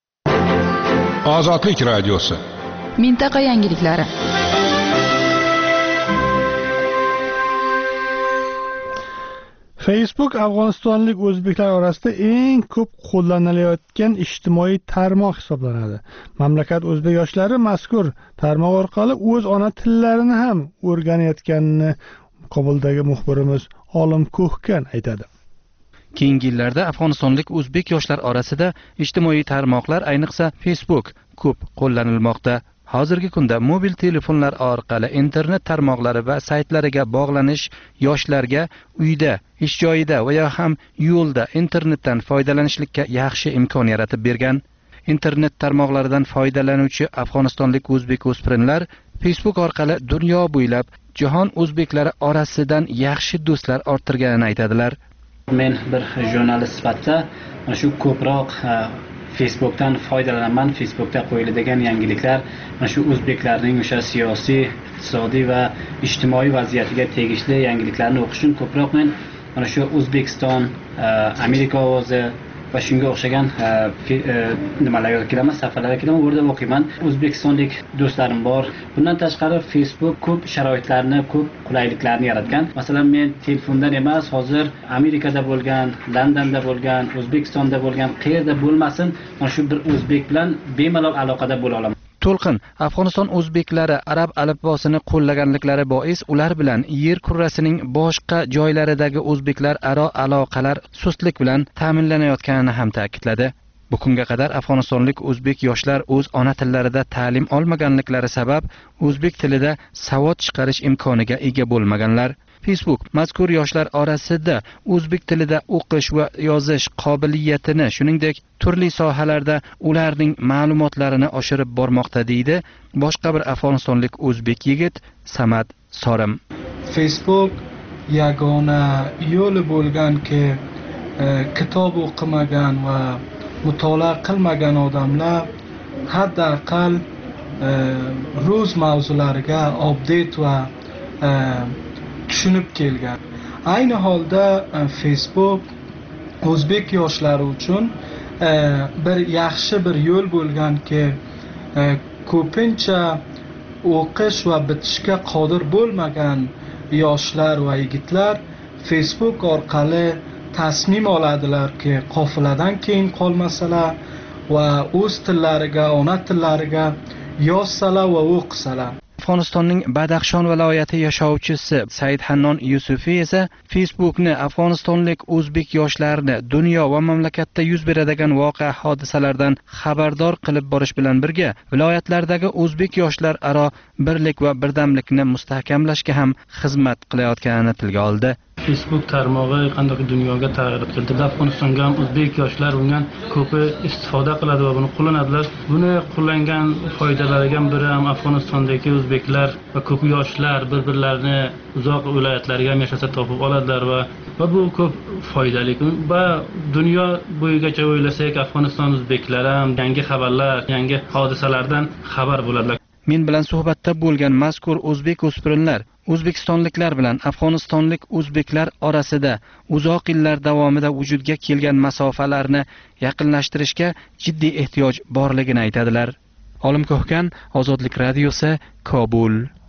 Ozodlik radiosi. Mintaqa yangiliklari. Facebook Afg'onistonlik o'zbeklar orasida eng ko'p qo'llanilayotgan ijtimoiy tarmoq hisoblanadi. Mamlakat o'zbek yoshlari mazkur tarmoq orqali o'z ona tillarini ham o'rganayotganini Kobuldagi muxbirimiz Olim Ko'hkan aytadi. Keyingi yillarda afg'onistonlik o'zbek yoshlar orasida ijtimoiy tarmoqlar, ayniqsa Facebook ko'p qo'llanilmoqda. Hozirgi kunda mobil telefonlar orqali internet tarmoqlari va saytlariga bog'lanish yoshlarga uyda, ish joyida va yo ham yo'lda internetdan foydalanishlikka yaxshi imkon yaratib bergan. Internet tarmoqlaridan foydalanuvchi afg'onistonlik o'zbek o'spirinlar Facebook orqali dunyo bo'ylab jahon o'zbeklari orasidan yaxshi do'stlar orttirganini aytadilar. Men bir jurnalist sifatida mana shu ko'proq Facebookdan foydalanaman. Facebookda qo'yiladigan yangiliklar mana shu o'zbeklarning o'sha siyosiy, iqtisodiy va ijtimoiy vaziyatiga tegishli yangiliklarni o'qish uchun ko'proq men mana shu O'zbekiston, Amerika ovozi va shunga o'xshagan nimalarga kiraman, safalarga kiraman, u yerda o'qiyman. O'zbekistonlik do'stlarim bor. Bundan tashqari Facebook ko'p sharoitlarni, ko'p qulayliklarni yaratgan. Masalan, men telefondan emas, hozir Amerikada bo'lgan, Londonda bo'lgan, O'zbekistonda bo'lgan, qayerda bo'lmasin, mana shu bir o'zbek bilan bemalol aloqada bo'la olaman. To'lqin Afg'oniston o'zbeklari arab alifbosini qo'llaganliklari bois ular bilan yer kurrasining boshqa joylaridagi o'zbeklar aro aloqalar sustlik bilan ta'minlanayotganini ham ta'kidladi. Bu kunga qadar afg'onistonlik o'zbek yoshlar o'z ona tillarida ta'lim olmaganliklari sabab o'zbek tilida savod chiqarish imkoniga ega bo'lmaganlar. Facebook mazkur yoshlar orasida o'zbek tilida o'qish va yozish qobiliyatini, shuningdek, turli sohalarda ularning ma'lumotlarini oshirib bormoqda deydi boshqa bir afg'onistonlik o'zbek yigit Samad Sorim. Facebook yagona yo'li bo'lganki, kitob o'qimagan va mutolaa qilmagan odamlar haddaqal ro'z mavzulariga update va tushunib kelgan. Ayni holda Facebook o'zbek yoshlari uchun bir yaxshi bir yo'l bo'lganki, ko'pincha o'qish va bitishga qodir bo'lmagan yoshlar va yigitlar Facebook orqali tasmim oladilarki, qofiladan keyin qolmasalar va o'z tillariga, ona tillariga yozsalar va o'qisalar. Afg'onistonning Badaxshon viloyati yashovchisi Said Hannon Yusufi esa Facebookni afg'onistonlik o'zbek yoshlarini dunyo va mamlakatda yuz beradigan voqea hodisalardan xabardor qilib borish bilan birga viloyatlardagi o'zbek yoshlar aro birlik va birdamlikni mustahkamlashga ham xizmat qilayotganini tilga oldi. Facebook tarmog'i qanday dunyoga tag'ir keltirdi. Afg'onistonga ham o'zbek yoshlar undan ko'pi istifoda qiladi va buni qo'llanadilar. Buni qo'llangan foydalaridan biri ham Afg'onistondagi o'zbeklar va ko'p yoshlar bir-birlarini uzoq viloyatlarga ham yashasa topib oladilar va bu ko'p foydali. Va dunyo bo'yigacha o'ylasak, Afg'oniston o'zbeklari ham yangi xabarlar, yangi hodisalardan xabar bo'ladilar. Men bilan suhbatda bo'lgan mazkur o'zbek o'spirinlar O'zbekistonliklar bilan afg'onistonlik o'zbeklar orasida uzoq yillar davomida vujudga kelgan masofalarni yaqinlashtirishga jiddiy ehtiyoj borligini aytadilar. Olim Ko'hkan, Ozodlik radiosi, Kobul.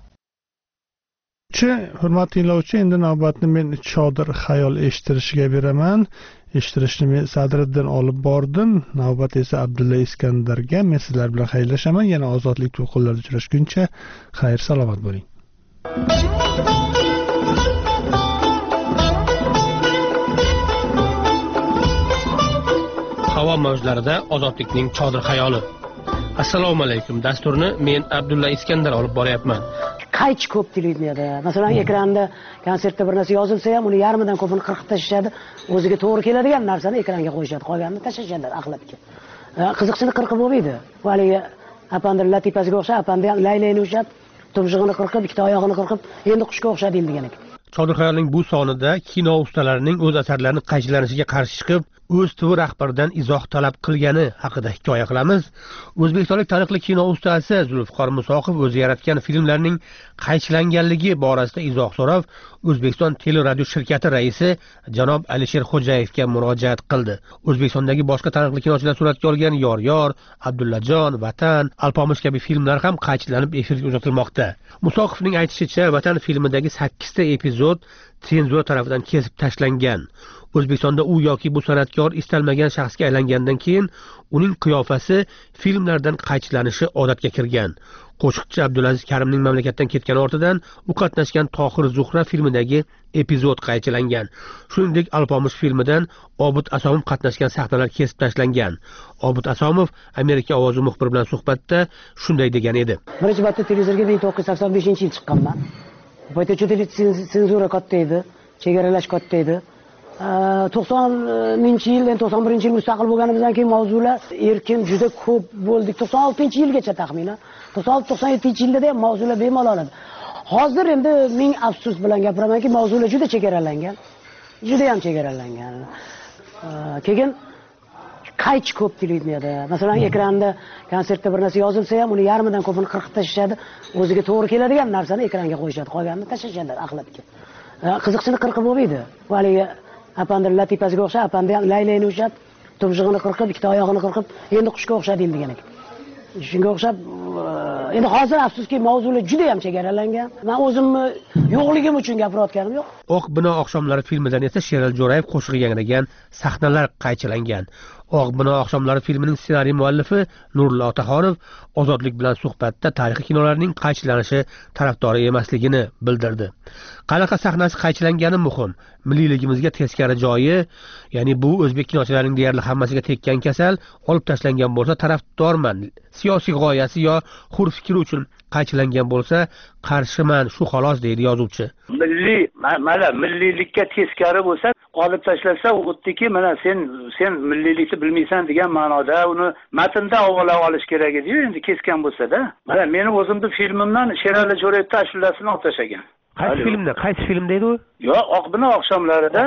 Hurmatli tinglovchi, endi navbatni men Chodir xayol eshittirishiga beraman. Eshittirishni men Sadriddin olib bordim. Navbat esa Abdulla Iskandarga. Men sizlar bilan xayrlashaman. Yana Ozodlik to'lqinlarida uchrashguncha xayr salomat bo'ling. Havo mavjlarida ozodlikning chodir xayoli. Assalomu alaykum. Dasturni men Abdulla Iskandar olib boryapman. Qaychi ko'p televideniyada, masalan, ekranda konsertda bir narsa yozilsa ham, uni yarmidan ko'pini qirqib tashlashadi. O'ziga to'g'ri keladigan narsani ekranga qo'yishadi, qolganini tashlashadi axlatga. Qiziqchini qirqib bo'lmaydi. Haligi apandir latifasiga o'xshab, apandi ham laylayni o'xshab, tumshug'ini qirqib, ikkita oyog'ini qirqib, endi qushga o'xshadi degan ekan. Chodir xayolning bu sonida kino ustalarining o'z asarlarini qaychilanishiga qarshi chiqib, o'z TV rahbaridan izoh talab qilgani haqida hikoya qilamiz. O'zbekistonlik taniqli kino ustasi Zulfiqor Musoqov o'zi yaratgan filmlarning qaychilanganligi borasida izoh so'rab, O'zbekiston teleradio shirkati raisi janob Alisher Xo'jayevga murojaat qildi. O'zbekistondagi boshqa taniqli kinochilar suratga olgan Yor, Abdullajon, Vatan, Alpomish kabi filmlar ham qaychilanib efirga uzatilmoqda. Musoqovning aytishicha, Vatan filmidagi 8 ta epizod senzura tarafidan kesib tashlangan. O'zbekistonda u yoki bu san'atkor istalmagan shaxsga aylangandan keyin uning qiyofasi filmlardan qaychilanishi odatga kirgan. Qo'shiqchi Abdulaziz Karimning mamlakatdan ketgani ortidan u qatnashgan Tohir Zuhra filmidagi epizod qaychilangan. Shuningdek, Alpomish filmidan Obid Asomov qatnashgan sahnalar kesib tashlangan. Obid Asomov Amerika ovozi muxbiri bilan suhbatda shunday degan edi. Birinchi marta televizorga 1985-yil chiqqanman. Bu yerda juda senzura katta edi, chegaralash katta edi. 90-yil, 91-yil mustaqil bo'lganimizdan keyin mavzular erkin juda ko'p bo'ldik. 96-yilgacha taxminan. 96-97-yilda ham mavzular bemalol edi. Hozir endi ming afsus bilan gapiramanki, mavzular juda chegaralangan. juda ham chegaralangan. Keyin qaychi ko'p televideniyada. Masalan, ekranda konsertda bir narsa yozilsa ham, uni yarmidan ko'pini qirqib tashlashadi. O'ziga to'g'ri keladigan narsani ekranga qo'yishadi, qolganini tashlashadi axlatga. Qiziqchini qirqib bo'lmaydi. Haligi apandir latifasiga o'xshab, apandi ham laylayni o'xshab, tumshug'ini qirqib, ikkita oyog'ini qirqib, endi qushga o'xshading degan ekan. Shunga o'xshab, endi hozir afsuski mavzular juda ham chegaralangan. Men o'zimni yo'qligim uchun gapirayotganim yo'q. Oq bino oqshomlari filmidan esa Sherali Jo'rayev qo'shig'i yangragan sahnalar qaychilangan. Oq bino oqshomlari filmining ssenariy muallifi Nurullo Otaxonov Ozodlik bilan suhbatda tarixiy kinolarning qaychilanishi tarafdori emasligini bildirdi. Qanaqa sahnasi qaychilangani muhim. Milliyligimizga teskari joyi, ya'ni bu o'zbek kinochalarining deyarli hammasiga tekkan kasal olib tashlangan bo'lsa tarafdorman. Siyosiy g'oyasi yo hur fikri uchun qaychilangan bo'lsa qarshiman, shu xolos deydi yozuvchi. Milliylikka teskari bo'lsa olib tashlasa, xuddiki mana sen milliylikni bilmaysan degan ma'noda uni matnda avvalab olish kerak edi-yu, endi kesgan bo'lsa-da. Mana meni o'zimning filmimdan Sherali Jo'rayevning ashulasini olib tashlagan. Qaysi film deydi u? Yo'q, Oq bino oqshomlarida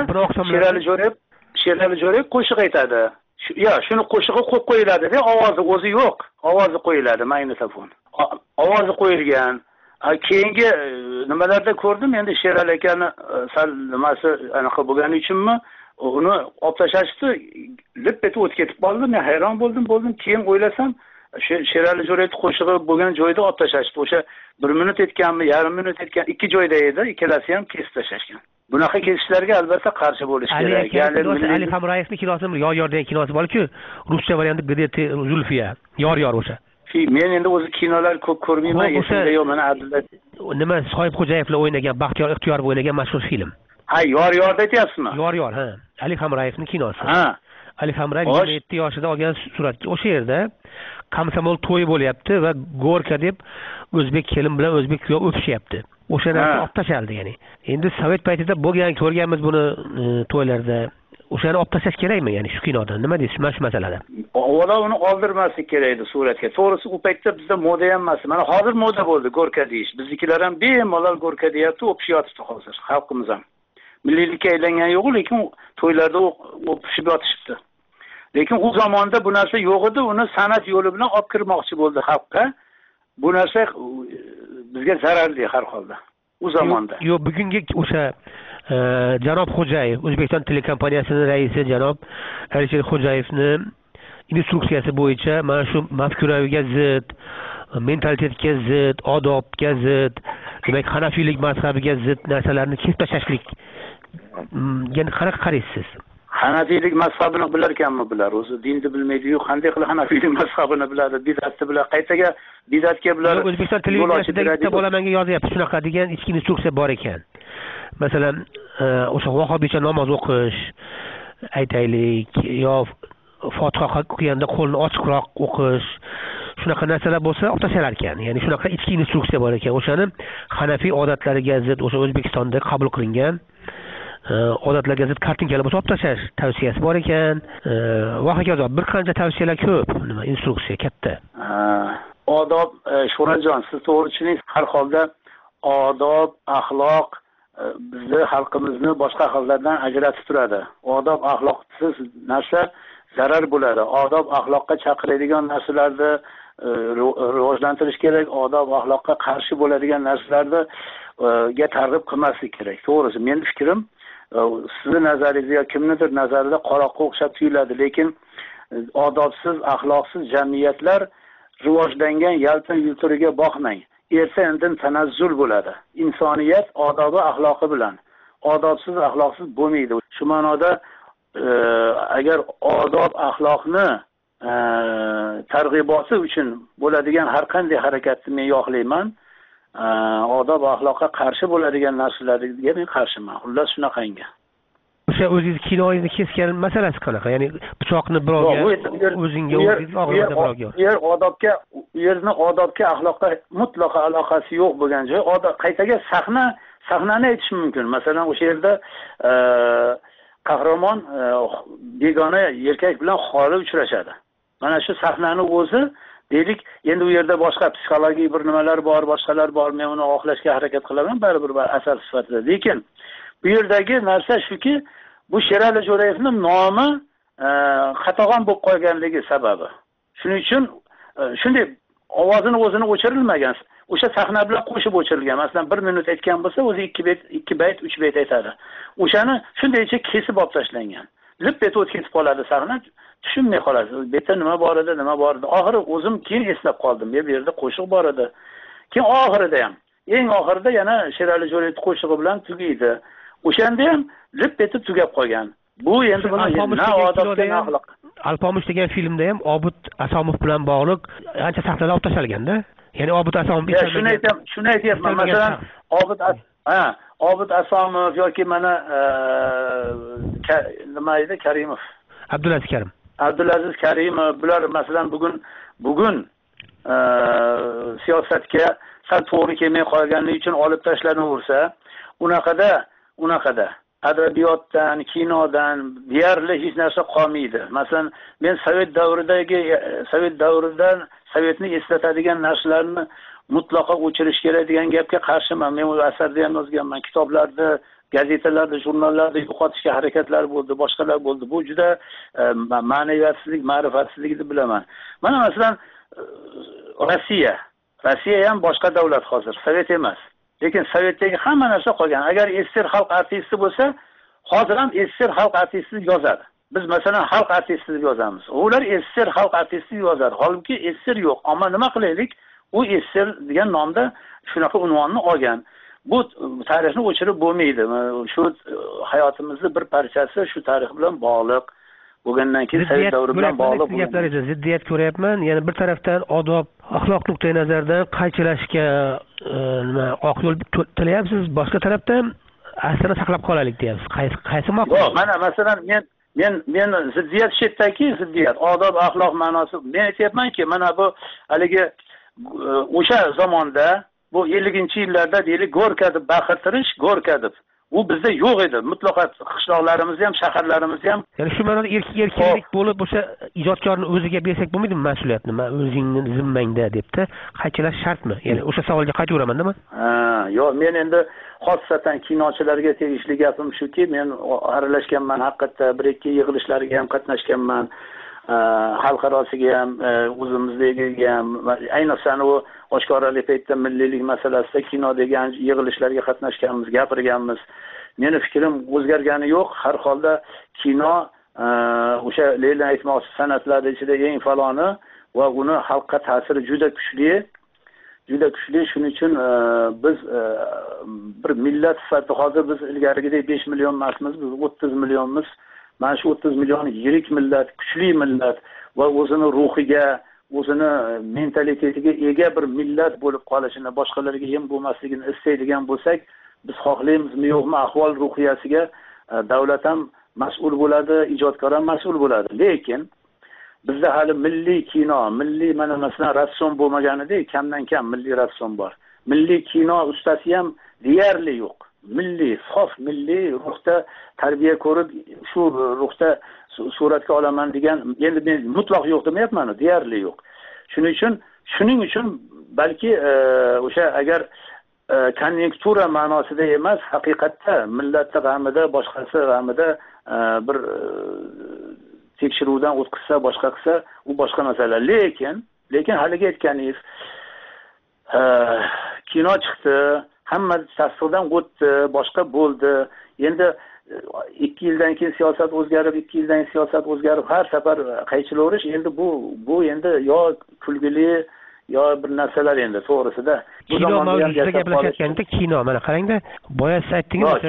Sherali Jo'rayev qo'shiq aytadi. Shuni qo'shig'i qo'yib qo'yiladi-da, ovozi o'zi yo'q. Ovozi qo'yiladi, magnitofon. Ovozi qo'yilgan. Keyingi nimalarda ko'rdim, endi Sherali akani sal nimasi anaqa bo'lgani uchunmi, uni olib tashlashdi, lip etib o'tib ketib qoldi. Men hayron bo'ldim. Keyin o'ylasam, Sherali Jo'rayevning qo'shig'i bo'lgan joyda olib tashlashdi. O'sha 1 minut etganmi, yarim minut etgan, ikki joyda edi, ikkalasi ham kesib tashlashgan. Bunaqa kesishlarga albatta qarshi bo'lish kerak. Ali Hamroyevning kinosi, Yor degan kinosi bor-ku, ruscha varianti Gdete Zulfiya, Yor o'sha. Men endi o'zi kinolar ko'p ko'rmayman, esimda yo'q. Mana Abdulla nima Soyib Xo'jayevlar o'ynagan, Baxtiyor Ixtiyorov o'ynagan mashhur film. Ha, Yor aytyapsizmi? Yor, ha. Ali Hamroyevning kinosi. Ha. Ali Hamroyev 27 yoshida olgan surat. O'sha yerda komsomol to'yi bo'lyapti va Gorka deb o'zbek kelin bilan o'zbek kuyov o'pishyapti. O'sha narsa olib tashaldi, ya'ni. Endi Sovet paytida bo'lgan, ko'rganmiz buni to'ylarda. O'shani olib tashlash kerakmi, ya'ni shu kinodan? Nima deysiz mana shu masalada? Avvalo uni oldirmaslik kerak edi suratga. To'g'risi u paytda bizda moda ham emas. Mana hozir moda bo'ldi Gorka deyish. Biznikilar ham bemalol Gorka deyapti, o'pishyapti hozir xalqimiz ham. Milliylikka aylangani yo'q, lekin to'ylarda o'pishib yotishibdi. Lekin u zamonda bu narsa yo'q edi, uni san'at yo'li bilan olib kirmoqchi bo'ldi xalqqa. Bu narsa bizga zararli har holda. U zamonda. Yo'q, bugungi o'sha janob Xo'jayev, O'zbekiston telekompaniyasining raisi janob Alisher Xo'jayevning instruksiyasi bo'yicha mana shu mafkuraviga zid, mentalitetga zid, odobga zid, demak hanafiylik mazhabiga zid narsalarni kesib tashlashlik. Yana qanaqa qaraysiz? Hanafiylik mazhabini bilar ekanmi bular? O'zi dinni bilmaydi-yu, qanday qilib hanafiylik mazhabini biladi? Bidatni bilar, qaytaga bidatga bular. O'zbekiston televiziyasida bitta bolamanga yozyapti, shunaqa degan ichki instruksiya bor ekan. Masalan, o'sha vahobiycha namoz o'qish, aytaylik, yo Fotiha o'qiganda qo'lni ochiqroq o'qish, shunaqa narsalar bo'lsa olib tashalar ekan. Ya'ni shunaqa ichki instruksiya bor ekan. O'shani hanafiy odatlariga zid, o'sha O'zbekistonda qabul qilingan odatlarga zid kartinkalar bo'lsa olib tashlash tavsiyasi bor ekan. Va hokazo bir qancha tavsiyalar ko'p, nima instruksiya katta. Odob, Sho'rajon, siz to'g'ri tushuning, har holda odob, axloq bizni xalqimizni boshqa xalqlardan ajratib turadi. Odob, axloqsiz narsa zarar bo'ladi. Odob, axloqqa chaqiradigan narsalarni rivojlantirish kerak. Odob, axloqqa qarshi bo'ladigan narsalarni ga targ'ib qilmaslik kerak. To'g'risi, mening fikrim sizni nazaringizda yo kimnidir nazarida qaroqqa o'xshab tuyuladi, lekin odobsiz, axloqsiz jamiyatlar rivojlangan yaltin yulturiga boqmang. Erta indin tanazzul bo'ladi. Insoniyat odobi, axloqi bilan. Odobsiz, axloqsiz bo'lmaydi. Shu ma'noda agar odob, axloqni targ'iboti uchun bo'ladigan har qanday harakatni men yoqlayman. Odob, axloqqa qarshi bo'ladigan narsalarga men qarshiman. Xullas shunaqangi. O'sha o'zingiz kinoyingizni kesgan masalasi qanaqa? Ya'ni pichoqni birovga, o'zingga, o'zingiz og'zingizga birovga. Yerni odobga, axloqqa mutlaqo aloqasi yo'q bo'lgan joy. Qaytaga sahnani aytish mumkin. Masalan, o'sha yerda qahramon begona erkak bilan xoli uchrashadi. Mana shu sahnani o'zi deylik, endi u yerda boshqa psixologik bir nimalar bor, boshqalar bor. Men uni oqlashga harakat qilaman, baribir asar sifatida. Lekin bu yerdagi narsa shuki, bu Sherali Jo'rayevning nomi qatag'on bo'lib qolganligi sababi. Shuning uchun shunday ovozini o'zini o'chirilmagan. O'sha sahna bilan qo'shib o'chirilgan. Masalan, 1 minut aytgan bo'lsa, o'zi 2 bayt, 3 bayt aytadi. O'shani shundaycha kesib olib tashlangan. Lip etib ketib qoladi sahna, tushunmay qolasiz. Bu yerda nima bor edi, nima bor edi. Oxiri o'zim keyin eslab qoldim. Bu yerda qo'shiq bor edi. Keyin oxirida ham, eng oxirida yana Sherali Jo'rayevning qo'shig'i bilan tugaydi. O'shanda ham lip etib tugab qolgan. Bu endi buni na odobga, na axloq. Alpomish degan filmda ham Obid Asomov bilan bog'liq ancha sahnalar olib tashalganda. Ya'ni Obid Asomov shuni aytyapman. Masalan, Obid Asomov yoki mana nima edi Karimov. Abdulaziz Karimov bular masalan bugun siyosatga sal to'g'ri kelmay qolganligi uchun olib tashlanaversa, unaqada adabiyotdan, kinodan deyarli hech narsa qolmaydi. Masalan, men Sovet davridan Sovetni eslatadigan narsalarni mutlaqo o'chirish kerak degan gapga qarshiman. Men o'z asarda ham yozganman, kitoblarda, gazetalarda, jurnallarda yo'qotishga harakatlar bo'ldi, boshqalar bo'ldi. Bu juda ma'naviyatsizlik, ma'rifatsizlikni bilaman. Mana masalan Rossiya ham boshqa davlat hozir, Sovet emas. Lekin Sovetdagi hamma narsa qolgan. Agar SSR xalq artisti bo'lsa, hozir ham SSR xalq artisti yozadi. Biz masalan xalq artisti deb yozamiz. Ular SSR xalq artisti yozadi. Holbuki SSR yo'q. Ammo nima qilaylik? U SSR degan nomda shunaqa unvonni olgan. Bu tarixni o'chirib bo'lmaydi. Shu hayotimizning bir parchasi, shu tarix bilan bog'liq. Bo'lgandan keyin Sovet davri bilan bog'liq gaplarga ziddiyat ko'ryapman. Ya'ni bir tarafdan odob, axloq nuqtai nazaridan qaychilashga oq yo'l tilayapsiz, boshqa tarafdan aslini saqlab qolaylik deyapsiz. Qaysi ma'qul? Yo'q, mana masalan men ziddiyat shetdagi ziddiyat, odob, axloq ma'nosi. Men aytyapmanki, mana bu haligi o'sha zamonda bu 50-yillarda deylik Gorka deb baqirtirish, Gorka deb. U bizda yo'q edi. Mutlaqo qishloqlarimizda ham, shaharlarimizda ham. Ya'ni shu ma'noda erkinlik bo'lib o'sha ijodkorning o'ziga bersak bo'lmaydimi mas'uliyatni? Men o'zingning zimmangda debdi. Qaychilash shartmi? Ya'ni o'sha savolga qaytaveramanda men. Yo'q, men endi xosatan kinochilarga tegishli gapim shuki, men aralashganman haqiqatda, bir ikki yig'ilishlarga ham qatnashganman. Xalqarosiga ham, o'zimizdagiga ham, ayniqsa u oshkoralik paytda milliylik masalasida kino degan yig'ilishlarga qatnashganmiz, gapirganmiz. Meni fikrim o'zgargani yo'q. Har holda kino o'sha Leyla aytmoqchi san'atlar ichida eng faloni va uni xalqqa ta'siri juda kuchli. Shuning uchun biz bir millat sifatida hozir biz ilgarigidek 5 million emasmiz, biz 30 millionmiz. Mana shu 30 million yirik millat, kuchli millat va o'zini ruhiga, o'zini mentalitetiga ega bir millat bo'lib qolishini, boshqalarga yem bo'lmasligini istaydigan bo'lsak, biz xohlaymizmi yo'qmi, ahvol ruhiyasiga davlat ham mas'ul bo'ladi, ijodkor ham mas'ul bo'ladi. Lekin bizda hali milliy kino, milliy mana masalan rassom bo'lmaganidek, kamdan kam milliy rassom bor. Milliy kino ustasi ham deyarli yo'q. Milliy, sof milliy ruhda tarbiya ko'rib, shu ruhda suratga olaman degan, endi men mutlaq yo'q demayapman, deyarli yo'q. Shuning uchun balki o'sha agar konjunktura ma'nosida emas, haqiqatda millatni g'amida, boshqasi g'amida bir tekshiruvdan o'tkazsa, boshqa qilsa, u boshqa masala. Lekin haligi aytganingiz, kino chiqdi, hamma tasdiqdan o'tdi, boshqa bo'ldi. Endi 2 yildan keyin siyosat o'zgarib, 2 yildan keyin siyosat o'zgarib, har safar qaychilaverish endi bu endi yo kulgili yo bir narsalar endi to'g'risida. Kino mavzusida gaplashayotganda kino mana qarangda, boya siz aytdingiz,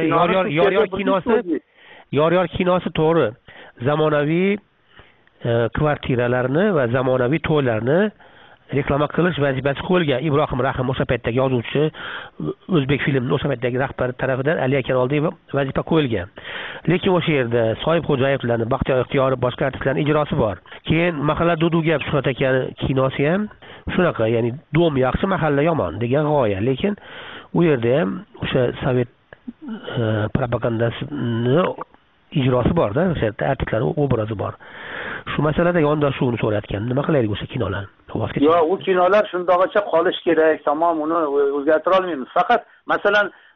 yor kinosi to'g'ri. Zamonaviy kvartiralarni va zamonaviy to'ylarni reklama qilish vazifasi qo'yilgan. Ibrohim Rahim o'sha paytdagi yozuvchi, O'zbek filmining o'sha paytdagi rahbari tomonidan Aliya Kanolda vazifa qo'yilgan. Lekin o'sha yerda Soyib Xo'jayevlarning, Baxtiyor Ixtiyorov, boshqa artistlarning ijrosi bor. Keyin Mahalla Dudu gap Shuhrat akaning kinosi ham shunaqa, ya'ni dom yaxshi, mahalla yomon degan g'oya. Lekin u yerda ham o'sha sovet propagandasini ijrosi bor-da, o'sha yerda artistlarning obrazi bor. Shu masalada yondashuvni so'rayotgan. Nima qilaylik o'sha kinolarni? Yo'q, u kinolar shundog'icha qolish kerak. Tamom, uni o'zgartira olmaymiz. Faqat masalan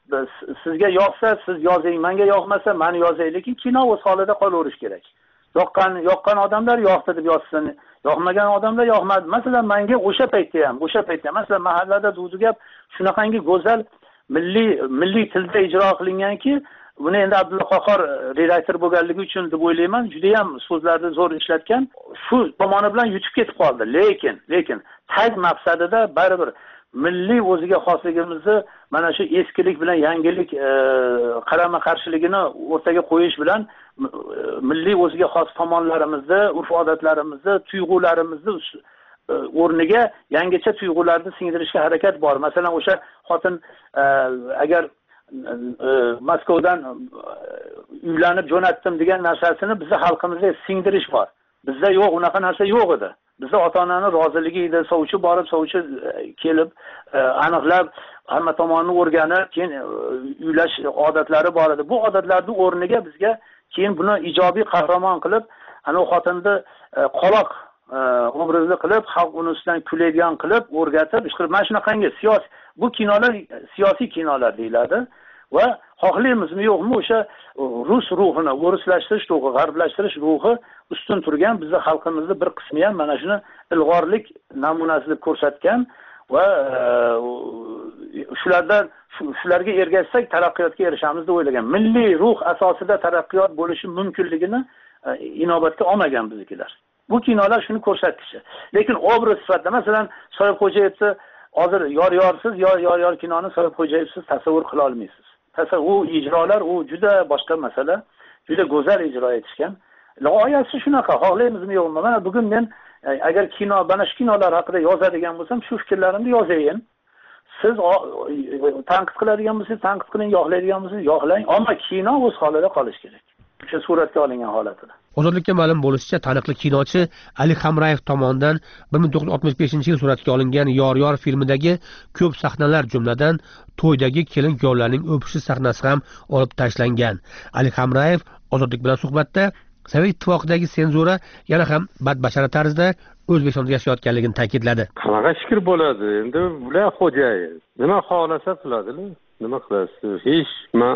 sizga yoqsa siz yozing, menga yoqmasa men yozay, lekin kino o'z holida qolaverish kerak. Yoqqan odamlar yoqdi deb yozsin, yoqmagan odamlar yoqmadi. Masalan, menga o'sha paytda ham masalan mahallada dudi gap shunaqangi go'zal milliy tilda ijro qilinganki, buni endi Abdulla Qohor redaktor bo'lganligi uchun deb o'ylayman, juda ham so'zlarni zo'r ishlatgan, shu tomoni bilan yutib ketib qoldi. Lekin tag maqsadida baribir milliy o'ziga xosligimizni mana shu eskilik bilan yangilik qarama qarshiligini o'rtaga qo'yish bilan milliy o'ziga xos tomonlarimizni, urf-odatlarimizni, tuyg'ularimizni o'rniga yangicha tuyg'ularni singdirishga harakat bor. Masalan, o'sha xotin agar Moskvadan uylanib jo'natdim degan narsasini bizning xalqimizga singdirish bor. Bizda yo'q, unaqa narsa yo'q edi. Bizda ota-onaning roziligi edi, sovchi kelib aniqlab hamma tomonni o'rganib, keyin uylash odatlari bor edi. Bu odatlarning o'rniga bizga keyin buni ijobiy qahramon qilib, ana u xotinni qoloq obrazli qilib, xalq uni ustidan kuladigan qilib, o'rgatib, mana shunaqangi bu kinolar siyosiy kinolar deyiladi va xohlaymizmi yo'qmi o'sha rus ruhini, o'rislashtirish ruhi, g'arblashtirish ruhi ustun turgan bizning xalqimizning bir qismi ham mana shuni ilg'orlik namunasi deb ko'rsatgan va shularga ergashsak taraqqiyotga erishamiz deb o'ylagan. Milliy ruh asosida taraqqiyot bo'lishi mumkinligini inobatga olmagan biznikilar. Bu kinolar shuni ko'rsatkichi. Lekin obraz sifatida masalan Soyibxo'jayevni hozir yor-yorsiz, yor kinoni Soyibxo'jayevsiz tasavvur qila olmaysiz. U ijrolar, u juda boshqa masala, juda go'zal ijro etishgan. G'oyasi shunaqa, xohlaymizmi yo'qmi? Mana bugun men agar mana shu kinolar haqida yozadigan bo'lsam, shu fikrlarimni yozayin. Siz tanqid qiladigan bo'lsangiz, tanqid qiling, yoqlaydigan bo'lsangiz, yoqlang. Ammo kino o'z holida qolishi kerak. O'sha suratga olingan holatida. Ozodlikka ma'lum bo'lishicha, taniqli kinochi Ali Hamrayev tomonidan 1965-yil suratga olingan Yor filmidagi ko'p sahnalar, jumladan to'ydagi kelin-kuyovlarning o'pishi sahnasi ham olib tashlangan. Ali Hamrayev Ozodlik bilan suhbatda Sovet ittifoqidagi senzura yana ham badbashara tarzda O'zbekistonda yashayotganligini ta'kidladi. Qanaqa fikr bo'ladi? Endi ular xo'jayin. Nima xohlasa qiladilar. Nima qilasiz? Hech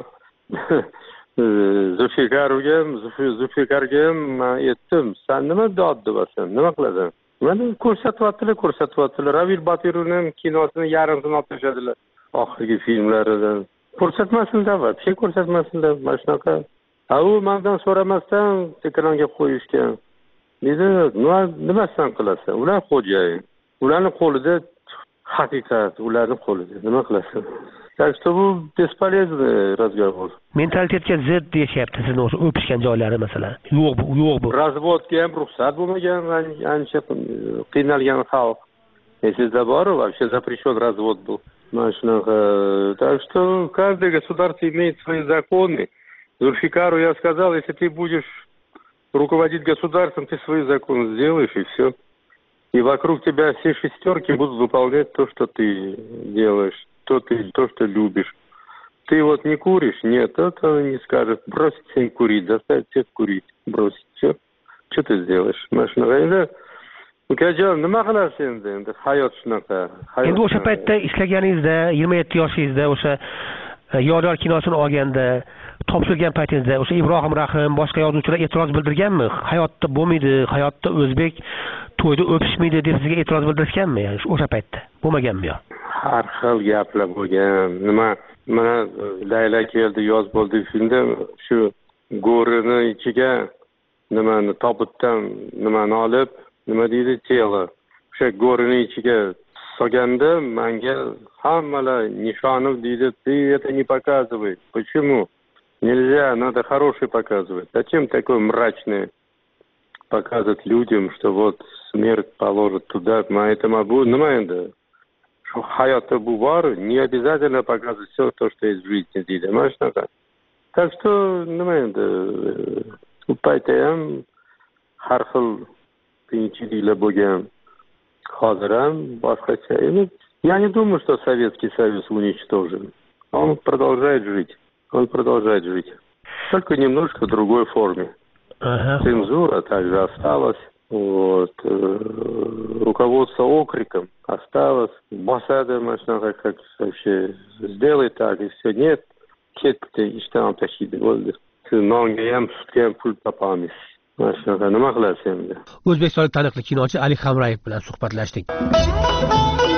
Zulfikarga ham aytdim, sen nima dod debasan, nima qilasan? Mana ko'rsatyaptilar. Ravil Batiruni ham kinosini yarmini olib tashladilar. Oxirgi filmlaridan. Ko'rsatmasinlar, hech ko'rsatmasinlar, mana shunaqa. U mendan so'ramasdan ekranga qo'yishgan. Dedi, nimasidan qilasan? Ular xo'jayin. Ularning qo'lida haqiqat, ularning qo'lida. Nima qilasan? Так что bu бесполезный разговор. Mentalitetga zid deyishyapti sizni o'sha o'pishgan joylari masalan. Yo'q bu. Razvodga ham ruxsat bo'lmagan, ancha qiynalgan xalq. Если бор, вообще запрещен развод был. Так что каждое государство имеет свои законы. Зульфикару я сказал, если ты будешь руководить государством, ты свои законы сделаешь и все. И вокруг тебя все шестерки будут выполнять то, что ты делаешь. То, что любишь. Ты вот не куришь? Нет, это не скажет. Бросить всем курить, заставить всех курить. Бросить. Все. Что ты сделаешь? Машина. Ukajon, nima qilasiz endi? Hayot shunaqa. Endi o'sha paytda ishlaganingizda, 27 yoshingizda o'sha Yor kinosini olganda, topshirgan paytingizda o'sha Ibrohim Rahim, boshqa yozuvchilar e'tiroz bildirganmi? Hayotda bo'lmaydi, hayotda o'zbek to'yda o'pishmaydi deb sizga e'tiroz bildirishganmi? Yani o'sha paytda bo'lmaganmi yo? Har xil gaplar bo'lgan. Mana Layla keldi, yoz bo'ldi filmda shu go'rini ichiga nimani tobutdan nimani olib, nima deydi, telo. O'sha go'rini ichiga solganda menga hammalar Nishonov deydi, ты это не показывай. Почему? Нельзя, надо хороший показывать. Зачем такое мрачное показывать людям, что вот смерть положит туда, это могу, нормально. Hayotda bu bor, не обязательно показывать все то, что есть в жизни deydi. Mana shunaqa. Так что nima endi u paytda ham har xil qiyinchiliklar bo'lgan. Hozir ham boshqacha. Я не думаю, что Советский Союз уничтожен. Он продолжает жить. Только немножко в другой форме. Цензура также осталась. Вот. Руководство окриком. Осталось. Босады, машина, как вообще сделай так, и все. Нет. Ketdi, ishdan tashiydi bo'ldi. Siz nonga ham, sutga ham pul topamiz. Mana shunaqa nima qilasiz endi? O'zbekistonlik taniqli kinochi Ali Hamrayev bilan suhbatlashdik.